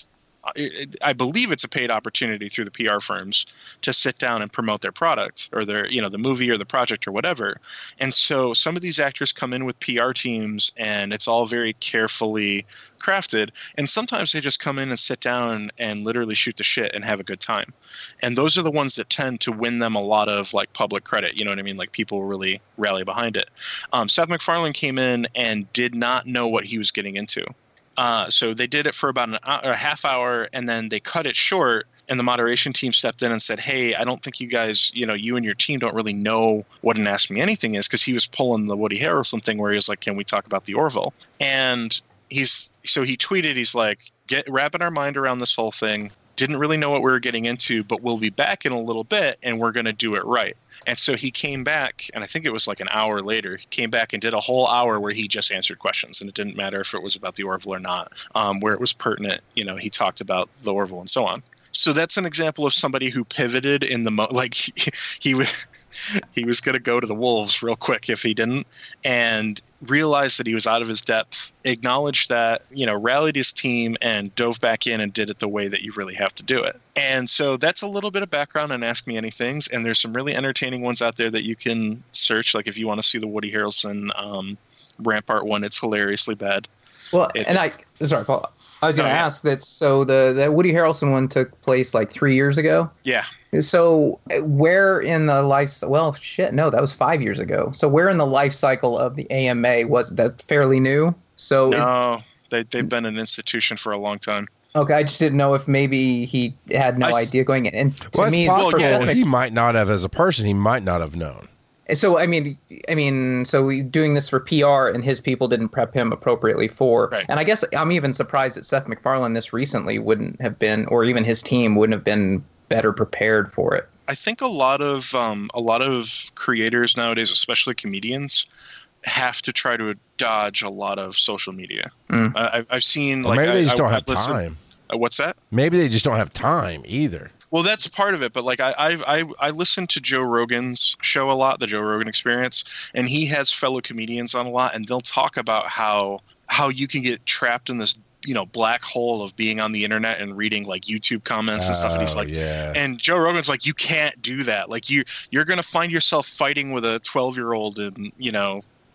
I believe it's a paid opportunity through the P R firms to sit down and promote their product or their, you know, the movie or the project or whatever. And so some of these actors come in with P R teams and it's all very carefully crafted. And sometimes they just come in and sit down and literally shoot the shit and have a good time. And those are the ones that tend to win them a lot of like public credit. You know what I mean? Like people really rally behind it. Um, Seth MacFarlane came in and did not know what he was getting into. Uh, so they did it for about an hour, a half hour, and then they cut it short. And the moderation team stepped in and said, hey, I don't think you guys, you know, you and your team don't really know what an Ask Me Anything is, because he was pulling the Woody Harrelson thing where he was like, can we talk about the Orville? And he's so he tweeted, he's like, get wrapping our mind around this whole thing. Didn't really know what we were getting into, but we'll be back in a little bit and we're going to do it right. And so he came back, and I think it was like an hour later, he came back and did a whole hour where he just answered questions. And it didn't matter if it was about the Orville or not, um, where it was pertinent. You know, he talked about the Orville and so on. So that's an example of somebody who pivoted in the mo- like he, he was he was going to go to the wolves real quick if he didn't, and realized that he was out of his depth, acknowledged that, you know, rallied his team and dove back in and did it the way that you really have to do it. And so that's a little bit of background on Ask Me Anythings, and there's some really entertaining ones out there that you can search. Like if you want to see the Woody Harrelson um, Rampart one, it's hilariously bad. Well, it, and I sorry, Paul. I was going to oh, yeah. ask that. So the the Woody Harrelson one took place like three years ago. Yeah. So where in the life? Well, shit, no, that was five years ago. So where in the life cycle of the A M A was that? Fairly new? So no, is, they they've been an institution for a long time. Okay, I just didn't know if maybe he had no I, idea going in. And to well, me, it's possible. well, he might not have, as a person, he might not have known. So I mean, I mean, so we doing this for P R, and his people didn't prep him appropriately for. Right. And I guess I'm even surprised that Seth MacFarlane this recently wouldn't have been, or even his team wouldn't have been better prepared for it. I think a lot of um, a lot of creators nowadays, especially comedians, have to try to dodge a lot of social media. Mm. Uh, I've, I've seen well, like maybe they just I, don't I, have listen, time. Uh, what's that? Maybe they just don't have time either. Well, that's part of it, but like I I've, I I listen to Joe Rogan's show a lot, the Joe Rogan Experience, and he has fellow comedians on a lot, and they'll talk about how how you can get trapped in this, you know, black hole of being on the internet and reading like YouTube comments and stuff. And he's like, yeah. and Joe Rogan's like, you can't do that. Like you you're gonna find yourself fighting with a twelve year old in, you know,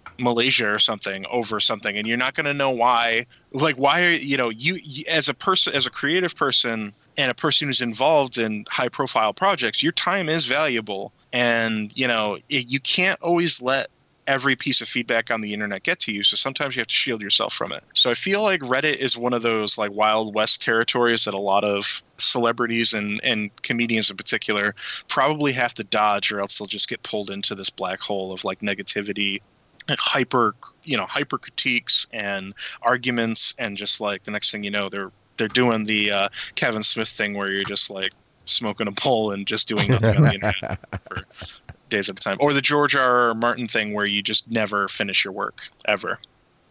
Malaysia or something over something, and you're not going to know why. Like, why are you know you, you as a person, as a creative person, and a person who's involved in high profile projects, your time is valuable, and you know it, you can't always let every piece of feedback on the internet get to you. So sometimes you have to shield yourself from it. So I feel like Reddit is one of those like Wild West territories that a lot of celebrities and, and comedians in particular probably have to dodge, or else they'll just get pulled into this black hole of like negativity and hyper, you know, hyper critiques and arguments. And just like the next thing you know, they're, they're doing the uh, Kevin Smith thing where you're just like smoking a bowl and just doing nothing on the internet for days at a time, or the George R. R. Martin thing where you just never finish your work ever.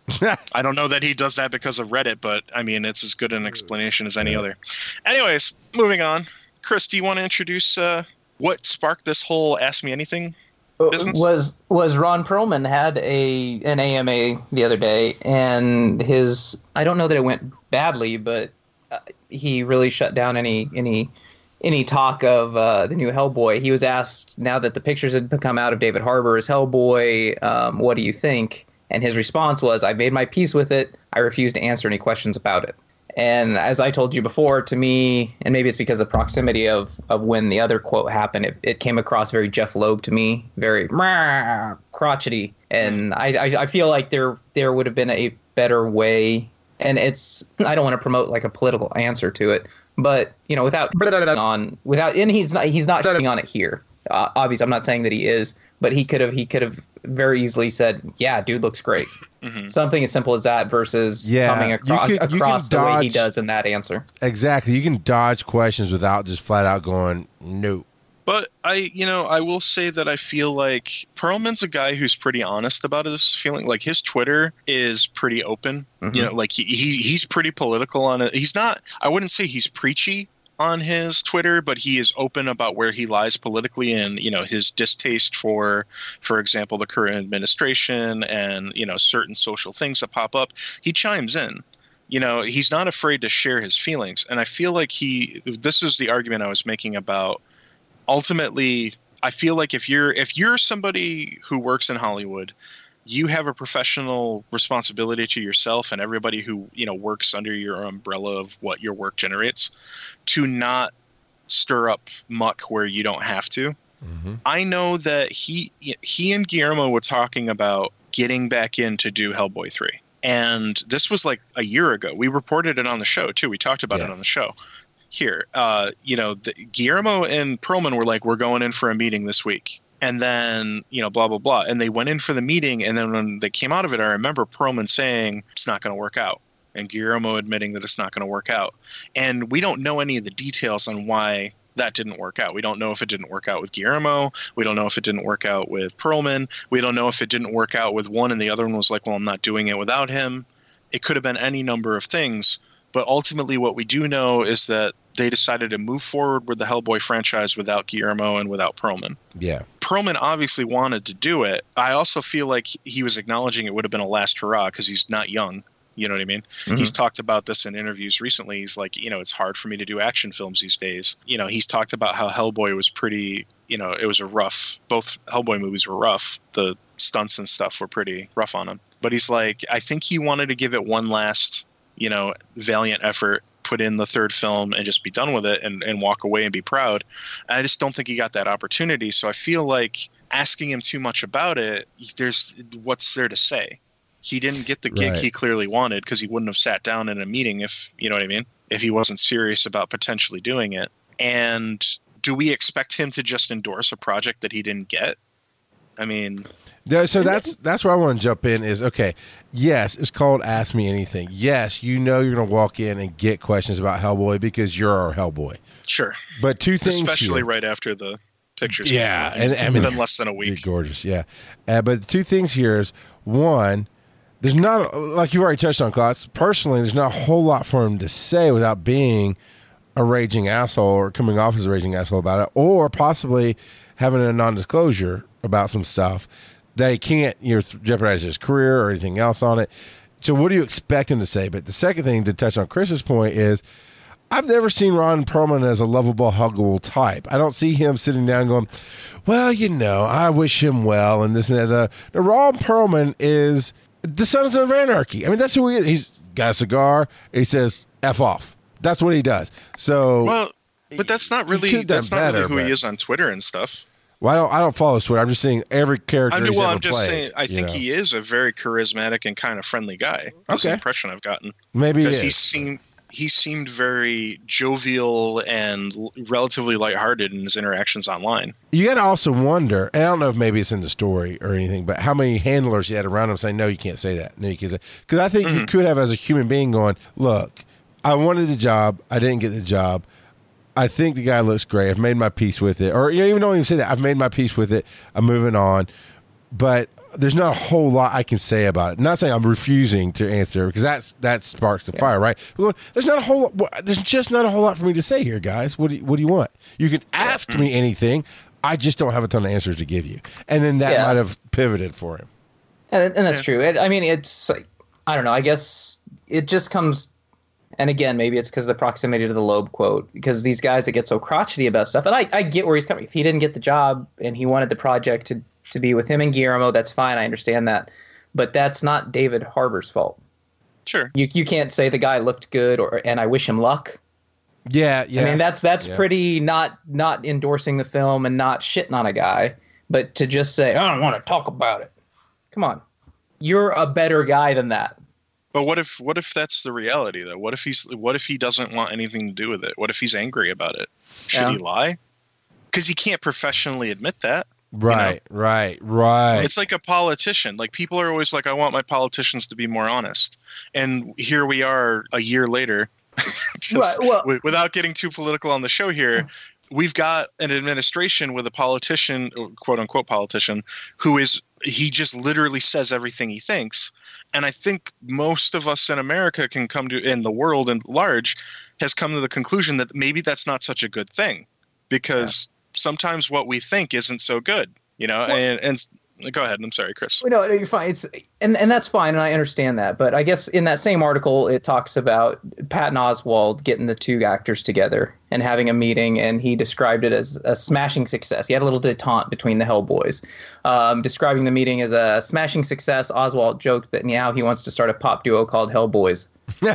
I don't know that he does that because of Reddit, but I mean, it's as good an explanation as any yeah. other. Anyways, moving on. Chris, do you want to introduce uh, what sparked this whole Ask Me Anything business? Was was Ron Perlman had a an A M A the other day, and his I don't know that it went badly, but uh, he really shut down any any. any talk of uh, the new Hellboy. He was asked, now that the pictures had come out of David Harbour as Hellboy, um, what do you think? And his response was, I made my peace with it. I refuse to answer any questions about it. And as I told you before, to me, and maybe it's because of the proximity of, of when the other quote happened, it, it came across very Jeff Loeb to me, very crotchety. And I, I, I feel like there there would have been a better way. And it's, I don't want to promote like a political answer to it, but you know, without on without, and he's not he's not shitting on it here. Uh, obviously, I'm not saying that he is, but he could have he could have very easily said, "Yeah, dude looks great." Mm-hmm. Something as simple as that versus yeah, coming across, could, across the dodge, way he does in that answer. Exactly, you can dodge questions without just flat out going no. But I, you know, I will say that I feel like Perlman's a guy who's pretty honest about his feeling. Like his Twitter is pretty open. Mm-hmm. You know, like he, he he's pretty political on it. He's not. I wouldn't say he's preachy on his Twitter, but he is open about where he lies politically and, you know, his distaste for, for example, the current administration and, you know, certain social things that pop up. He chimes in. You know, he's not afraid to share his feelings, and I feel like he. This is the argument I was making about. Ultimately, I feel like if you're if you're somebody who works in Hollywood, you have a professional responsibility to yourself and everybody who, you know, works under your umbrella of what your work generates to not stir up muck where you don't have to. Mm-hmm. I know that he he and Guillermo were talking about getting back in to do Hellboy three. And this was like a year ago. We reported it on the show, too. We talked about yeah. it on the show. Here, uh, you know, the, Guillermo and Perlman were like, we're going in for a meeting this week. And then, you know, blah, blah, blah. And they went in for the meeting. And then when they came out of it, I remember Perlman saying it's not going to work out. And Guillermo admitting that it's not going to work out. And we don't know any of the details on why that didn't work out. We don't know if it didn't work out with Guillermo. We don't know if it didn't work out with Perlman. We don't know if it didn't work out with one and the other one was like, well, I'm not doing it without him. It could have been any number of things. But ultimately, what we do know is that they decided to move forward with the Hellboy franchise without Guillermo and without Perlman. Yeah. Perlman obviously wanted to do it. I also feel like he was acknowledging it would have been a last hurrah because he's not young. You know what I mean? Mm-hmm. He's talked about this in interviews recently. He's like, you know, it's hard for me to do action films these days. You know, he's talked about how Hellboy was pretty, you know, it was a rough, both Hellboy movies were rough. The stunts and stuff were pretty rough on him. But he's like, I think he wanted to give it one last, you know, valiant effort, put in the third film and just be done with it and, and walk away and be proud. And I just don't think he got that opportunity. So I feel like asking him too much about it, there's what's there to say? He didn't get the gig right. he clearly wanted because he wouldn't have sat down in a meeting if, you know what I mean? If he wasn't serious about potentially doing it. And do we expect him to just endorse a project that he didn't get? I mean... So that's that's where I want to jump in is, okay, yes, it's called Ask Me Anything. Yes, you know you're going to walk in and get questions about Hellboy because you're our Hellboy. Sure. But two things Especially here. right after the pictures. Yeah. And, and it's I mean, been less than a week. You're gorgeous, yeah. Uh, but two things here is, one, there's not, like you already touched on, Klotz, personally, there's not a whole lot for him to say without being a raging asshole or coming off as a raging asshole about it, or possibly having a non-disclosure about some stuff that he can't, you know, jeopardize his career or anything else on it. So what do you expect him to say? But the second thing to touch on Chris's point is, I've never seen Ron Perlman as a lovable, huggable type. I don't see him sitting down going, well, you know, I wish him well and this and that. The, the Ron Perlman is the Sons of Anarchy. I mean, that's who he is. He's got a cigar. And he says, F off. That's what he does. So, well, but that's not really that's not better, really who but, he is on Twitter and stuff. Well, I don't. I don't follow Twitter. I'm just saying every character. I mean, he's well, ever I'm just played, saying. I think know? he is a very charismatic and kind of friendly guy. That's Okay. the impression I've gotten. Maybe because he, he is. seemed he seemed very jovial and l- relatively lighthearted in his interactions online. You got to also wonder, and I don't know if maybe it's in the story or anything, but how many handlers he had around him saying, "No, you can't say that." No, you can't say. Because I think Mm-hmm. you could have, as a human being, going, "Look, I wanted the job. I didn't get the job. I think the guy looks great. I've made my peace with it." Or you know, even don't even say that. I've made my peace with it. I'm moving on. But there's not a whole lot I can say about it. Not saying I'm refusing to answer because that's that sparks the yeah. fire, right? There's not a whole. There's just not a whole lot for me to say here, guys. What do you, what do you want? You can ask me anything. I just don't have a ton of answers to give you. And then that yeah. might have pivoted for him. And, and that's true. It, I mean, it's I don't know. I guess it just comes. And again, maybe it's because of the proximity to the Loeb quote, because these guys that get so crotchety about stuff. And I, I get where he's coming. If he didn't get the job and he wanted the project to, to be with him and Guillermo, that's fine. I understand that. But that's not David Harbour's fault. Sure. You you can't say the guy looked good or and I wish him luck. Yeah, yeah. I mean, that's that's yeah. pretty not not endorsing the film and not shitting on a guy. But to just say, I don't want to talk about it. Come on. You're a better guy than that. But what if what if that's the reality though? What if he's what if he doesn't want anything to do with it? What if he's angry about it? Should yeah. he lie? Because he can't professionally admit that. Right, you know? right, right. It's like a politician. Like people are always like, I want my politicians to be more honest. And here we are a year later, just, right, well, w- without getting too political on the show here. We've got an administration with a politician, quote unquote politician, who is, he just literally says everything he thinks. And I think most of us in America can come to, in the world at large, has come to the conclusion that maybe that's not such a good thing, because yeah. sometimes what we think isn't so good, you know, well, and, and go ahead. I'm sorry, Chris. No, no, you're fine. It's, and, and that's fine. And I understand that. But I guess in that same article, it talks about Patton Oswalt getting the two actors together and having a meeting. And he described it as a smashing success. He had a little detente between the Hellboys, um, describing the meeting as a smashing success. Oswalt joked that now he wants to start a pop duo called Hellboys.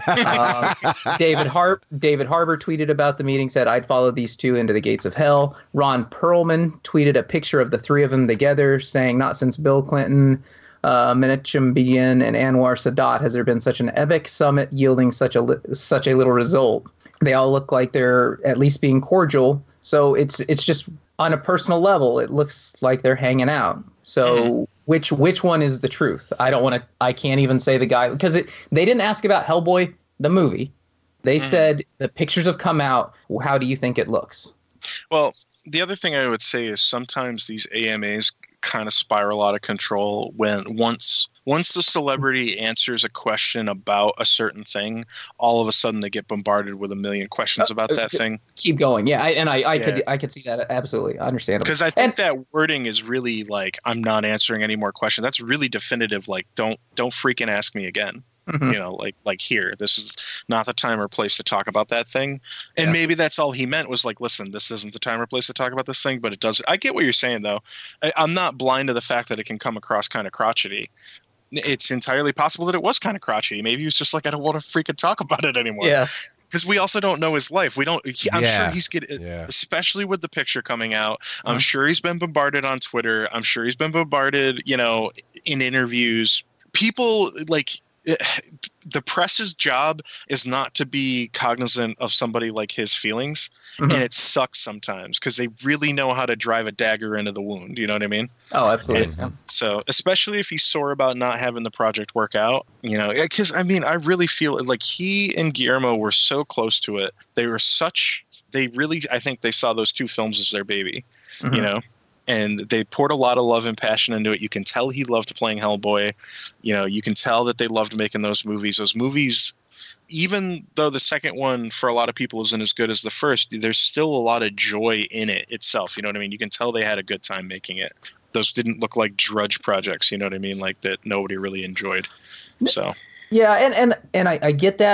uh, David Harp, David Harbour tweeted about the meeting, said, I'd follow these two into the gates of hell. Ron Perlman tweeted a picture of the three of them together, saying, not since Bill Clinton, uh, Menachem Begin, and Anwar Sadat has there been such an epic summit yielding such a li- such a little result. They all look like they're at least being cordial. So it's it's just on a personal level, it looks like they're hanging out. So mm-hmm. which which one is the truth? I don't want to. I can't even say the guy because it. They didn't ask about Hellboy the movie. They mm-hmm. said the pictures have come out. How do you think it looks? Well, the other thing I would say is sometimes these A M As kind of spiral out of control when once once the celebrity answers a question about a certain thing, all of a sudden they get bombarded with a million questions about that uh, thing. Keep going, yeah, I, and I, I yeah. could I could see that absolutely, understandable. Because I think and, that wording is really like, I'm not answering any more questions. That's really definitive. Like, don't don't freaking ask me again. Mm-hmm. You know, like like here, this is not the time or place to talk about that thing. And yeah. maybe that's all he meant was like, listen, this isn't the time or place to talk about this thing, but it does. I get what you're saying, though. I, I'm not blind to the fact that it can come across kind of crotchety. It's entirely possible that it was kind of crotchety. Maybe he was just like, I don't want to freaking talk about it anymore. Yeah. Because we also don't know his life. We don't. He, I'm yeah. sure he's getting, yeah. especially with the picture coming out. I'm mm-hmm. sure he's been bombarded on Twitter. I'm sure he's been bombarded, you know, in interviews. People like. It, the press's job is not to be cognizant of somebody like his feelings, mm-hmm. and it sucks sometimes because they really know how to drive a dagger into the wound. You know what I mean? Oh, absolutely. And so, especially if he's sore about not having the project work out, you know, because I mean, I really feel like he and Guillermo were so close to it. They were such. They really, I think, they saw those two films as their baby. Mm-hmm. You know. And they poured a lot of love and passion into it. You can tell he loved playing Hellboy. You know, you can tell that they loved making those movies. Those movies, even though the second one for a lot of people isn't as good as the first, there's still a lot of joy in it itself. You know what I mean? You can tell they had a good time making it. Those didn't look like drudge projects. You know what I mean? Like that nobody really enjoyed. So yeah, and and and I, I get that.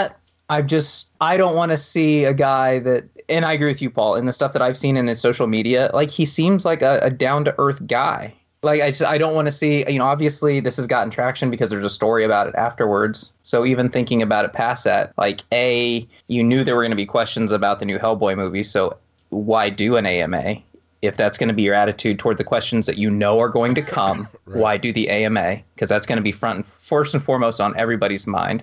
I just, I don't want to see a guy that, and I agree with you, Paul, in the stuff that I've seen in his social media, like he seems like a, a down-to-earth guy. Like, I just, I don't want to see, you know, obviously this has gotten traction because there's a story about it afterwards. So even thinking about it past that, like, A, you knew there were going to be questions about the new Hellboy movie, so why do an A M A? If that's going to be your attitude toward the questions that you know are going to come, right. Why do the A M A? Because that's going to be front and first and foremost on everybody's mind.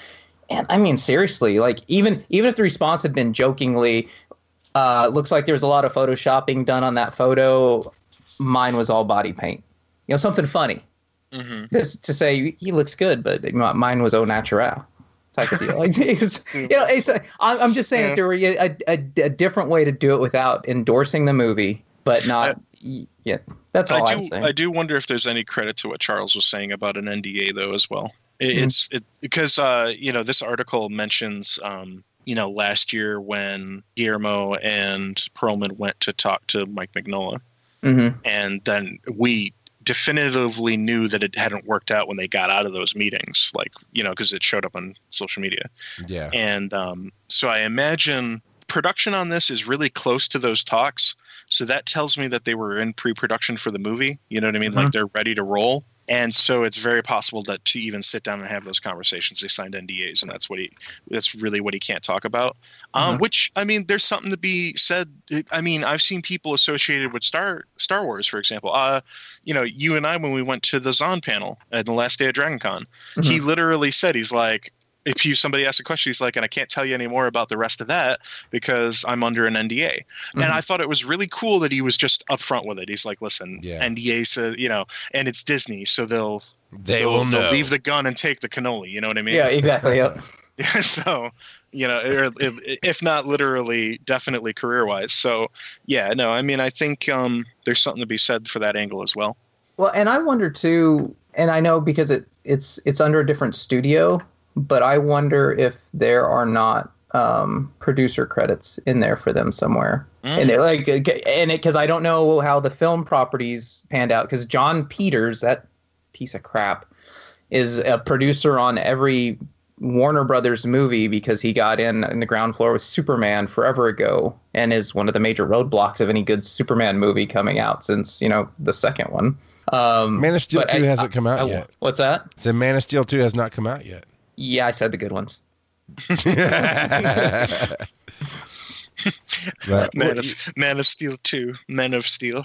And I mean, seriously, like even even if the response had been jokingly, uh, looks like there was a lot of photoshopping done on that photo. Mine was all body paint, you know, something funny. Mm-hmm. This to say he looks good, but mine was au naturel type of deal. Like, it's, you know, it's. A, I'm just saying yeah. that there were a, a, a different way to do it without endorsing the movie, but not. I, yeah, that's all I do, I'm saying. I do wonder if there's any credit to what Charles was saying about an N D A though as well. It's it because uh, you know, this article mentions um, you know, last year when Guillermo and Perlman went to talk to Mike Mignola, mm-hmm. and then we definitively knew that it hadn't worked out when they got out of those meetings, like, you know, because it showed up on social media. Yeah, and um, so I imagine production on this is really close to those talks. So that tells me that they were in pre-production for the movie. You know what I mean? Mm-hmm. Like they're ready to roll. And so it's very possible that to even sit down and have those conversations, they signed N D As, and that's what he, that's really what he can't talk about. Um, mm-hmm. Which, I mean, there's something to be said. I mean, I've seen people associated with Star Star Wars, for example. Uh, you know, you and I, when we went to the Zahn panel at the last day of Dragon Con, mm-hmm. he literally said, he's like, if you somebody asks a question, he's like, and I can't tell you any more about the rest of that because I'm under an N D A. Mm-hmm. And I thought it was really cool that he was just upfront with it. He's like, listen, yeah. N D A, so, you know, and it's Disney, so they'll they they'll, will know. They'll leave the gun and take the cannoli. You know what I mean? Yeah, exactly. Yep. So, you know, if not literally, definitely career wise. So, yeah, no, I mean, I think um, there's something to be said for that angle as well. Well, and I wonder too, and I know because it it's it's under a different studio. But I wonder if there are not um, producer credits in there for them somewhere. Mm. And they're like, and it because I don't know how the film properties panned out. Because John Peters, that piece of crap, is a producer on every Warner Brothers movie because he got in in the ground floor with Superman forever ago, and is one of the major roadblocks of any good Superman movie coming out since, you know, the second one. Um, Man of Steel two I, hasn't come out I, yet. What's that? So Man of Steel two has not come out yet. Yeah, I said the good ones. But, Man, of, Man of Steel two, Men of Steel.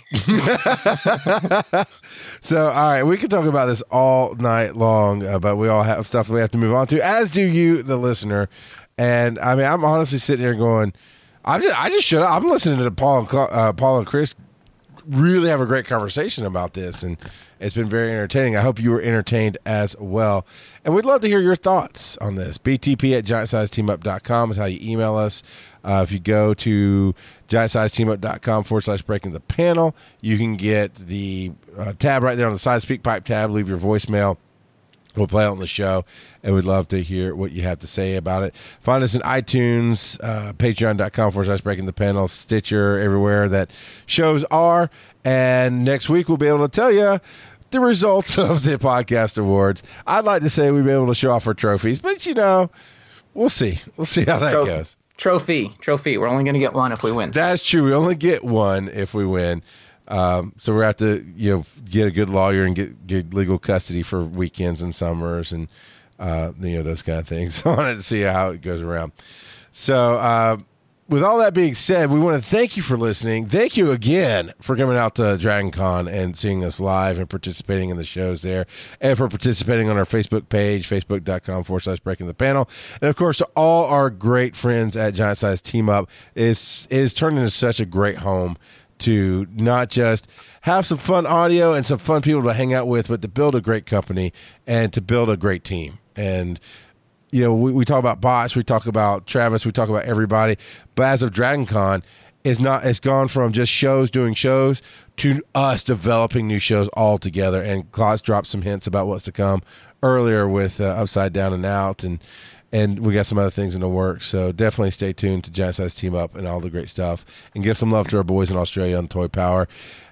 So, all right, we can talk about this all night long, uh, but we all have stuff we have to move on to, as do you, the listener. And I mean, I'm honestly sitting here going, I'm just, I just shut up. I'm listening to Paul and uh, Paul and Chris really have a great conversation about this, and it's been very entertaining. I hope you were entertained as well. And we'd love to hear your thoughts on this. B T P at giant size team up dot com is how you email us. Uh, if you go to giant size team up dot com forward slash breaking the panel, you can get the uh, tab right there on the side, Speak Pipe tab. Leave your voicemail. We'll play it on the show, and we'd love to hear what you have to say about it. Find us in iTunes, uh, patreon dot com forward slash breaking the panel, Stitcher, everywhere that shows are. And next week, we'll be able to tell you the results of the podcast awards. I'd like to say we'd be able to show off our trophies, but, you know, we'll see. We'll see how that Trophy. goes. Trophy. Trophy. We're only going to get one if we win. That's true. We only get one if we win. Um, so we're going to have to, you know, get a good lawyer and get, get legal custody for weekends and summers and, uh, you know, those kind of things. I wanted to see how it goes around. So, uh, with all that being said, we want to thank you for listening. Thank you again for coming out to Dragon Con and seeing us live and participating in the shows there, and for participating on our Facebook page, facebook dot com forward slash breaking the panel. And of course, to all our great friends at Giant Size Team Up, it's, it is turned into such a great home to not just have some fun audio and some fun people to hang out with, but to build a great company and to build a great team. And you know, we, we talk about Botch, we talk about Travis, we talk about everybody, but as of Dragon Con, it's not, it's gone from just shows doing shows to us developing new shows all together. And Klaus dropped some hints about what's to come earlier with uh, Upside Down and Out, and and we got some other things in the works. So definitely stay tuned to Giant Size Team Up and all the great stuff, and give some love to our boys in Australia on Toy Power.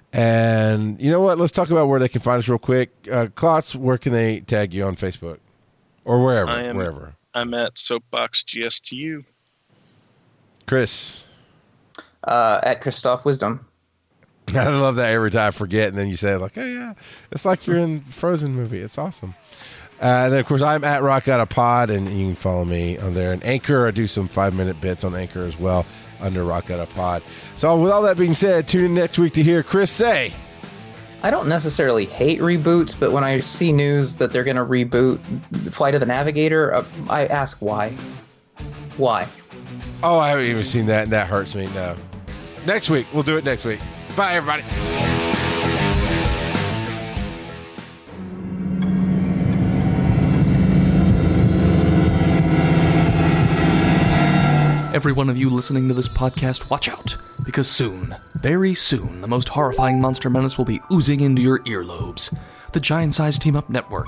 And you know what? Let's talk about where they can find us real quick. Uh, Klaus, where can they tag you on Facebook? Or wherever, I am, wherever. I'm at Soapbox G S T U. Chris. Uh, at Christoph Wisdom. I love that every time I forget, and then you say, like, oh, yeah, it's like you're in the Frozen movie. It's awesome. Uh, and then, of course, I'm at Rock Out a Pod, and you can follow me on there. And Anchor, I do some five-minute bits on Anchor as well under Rock Out a Pod. So with all that being said, tune in next week to hear Chris say. I don't necessarily hate reboots, but when I see news that they're going to reboot Flight of the Navigator, uh, I ask why. Why? Oh, I haven't even seen that, and that hurts me. No. Next week. We'll do it next week. Bye, everybody. Every one of you listening to this podcast, watch out, because soon, very soon, the most horrifying monster menace will be oozing into your earlobes. The Giant Size Team Up Network.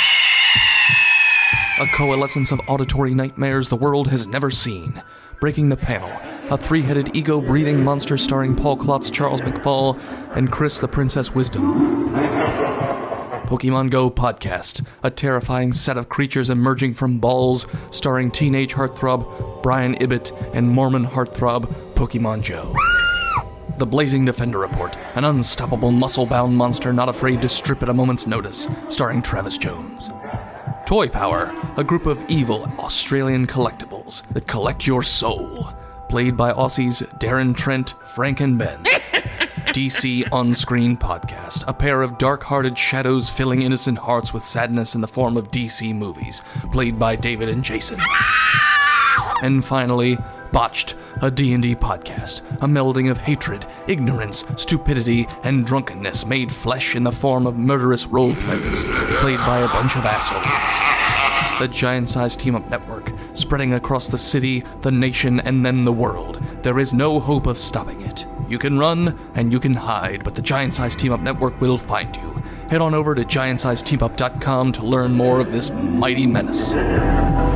A coalescence of auditory nightmares the world has never seen. Breaking the Panel, a three-headed ego-breathing monster starring Paul Klotz, Charles McFall, and Chris the Princess Wisdom. Pokemon Go Podcast, a terrifying set of creatures emerging from balls, starring teenage heartthrob Brian Ibbott and Mormon heartthrob Pokemon Joe. The Blazing Defender Report, an unstoppable muscle-bound monster not afraid to strip at a moment's notice, starring Travis Jones. Toy Power, a group of evil Australian collectibles that collect your soul, played by Aussies Darren Trent, Frank and Ben. D C On-Screen Podcast, a pair of dark-hearted shadows filling innocent hearts with sadness in the form of D C movies, played by David and Jason. And finally, Botched, a D and D podcast, a melding of hatred, ignorance, stupidity, and drunkenness made flesh in the form of murderous role-players, played by a bunch of assholes. The Giant Size Team Up Network, spreading across the city, the nation, and then the world. There is no hope of stopping it. You can run, and you can hide, but the Giant Size Team Up Network will find you. Head on over to giant size team up dot com to learn more of this mighty menace.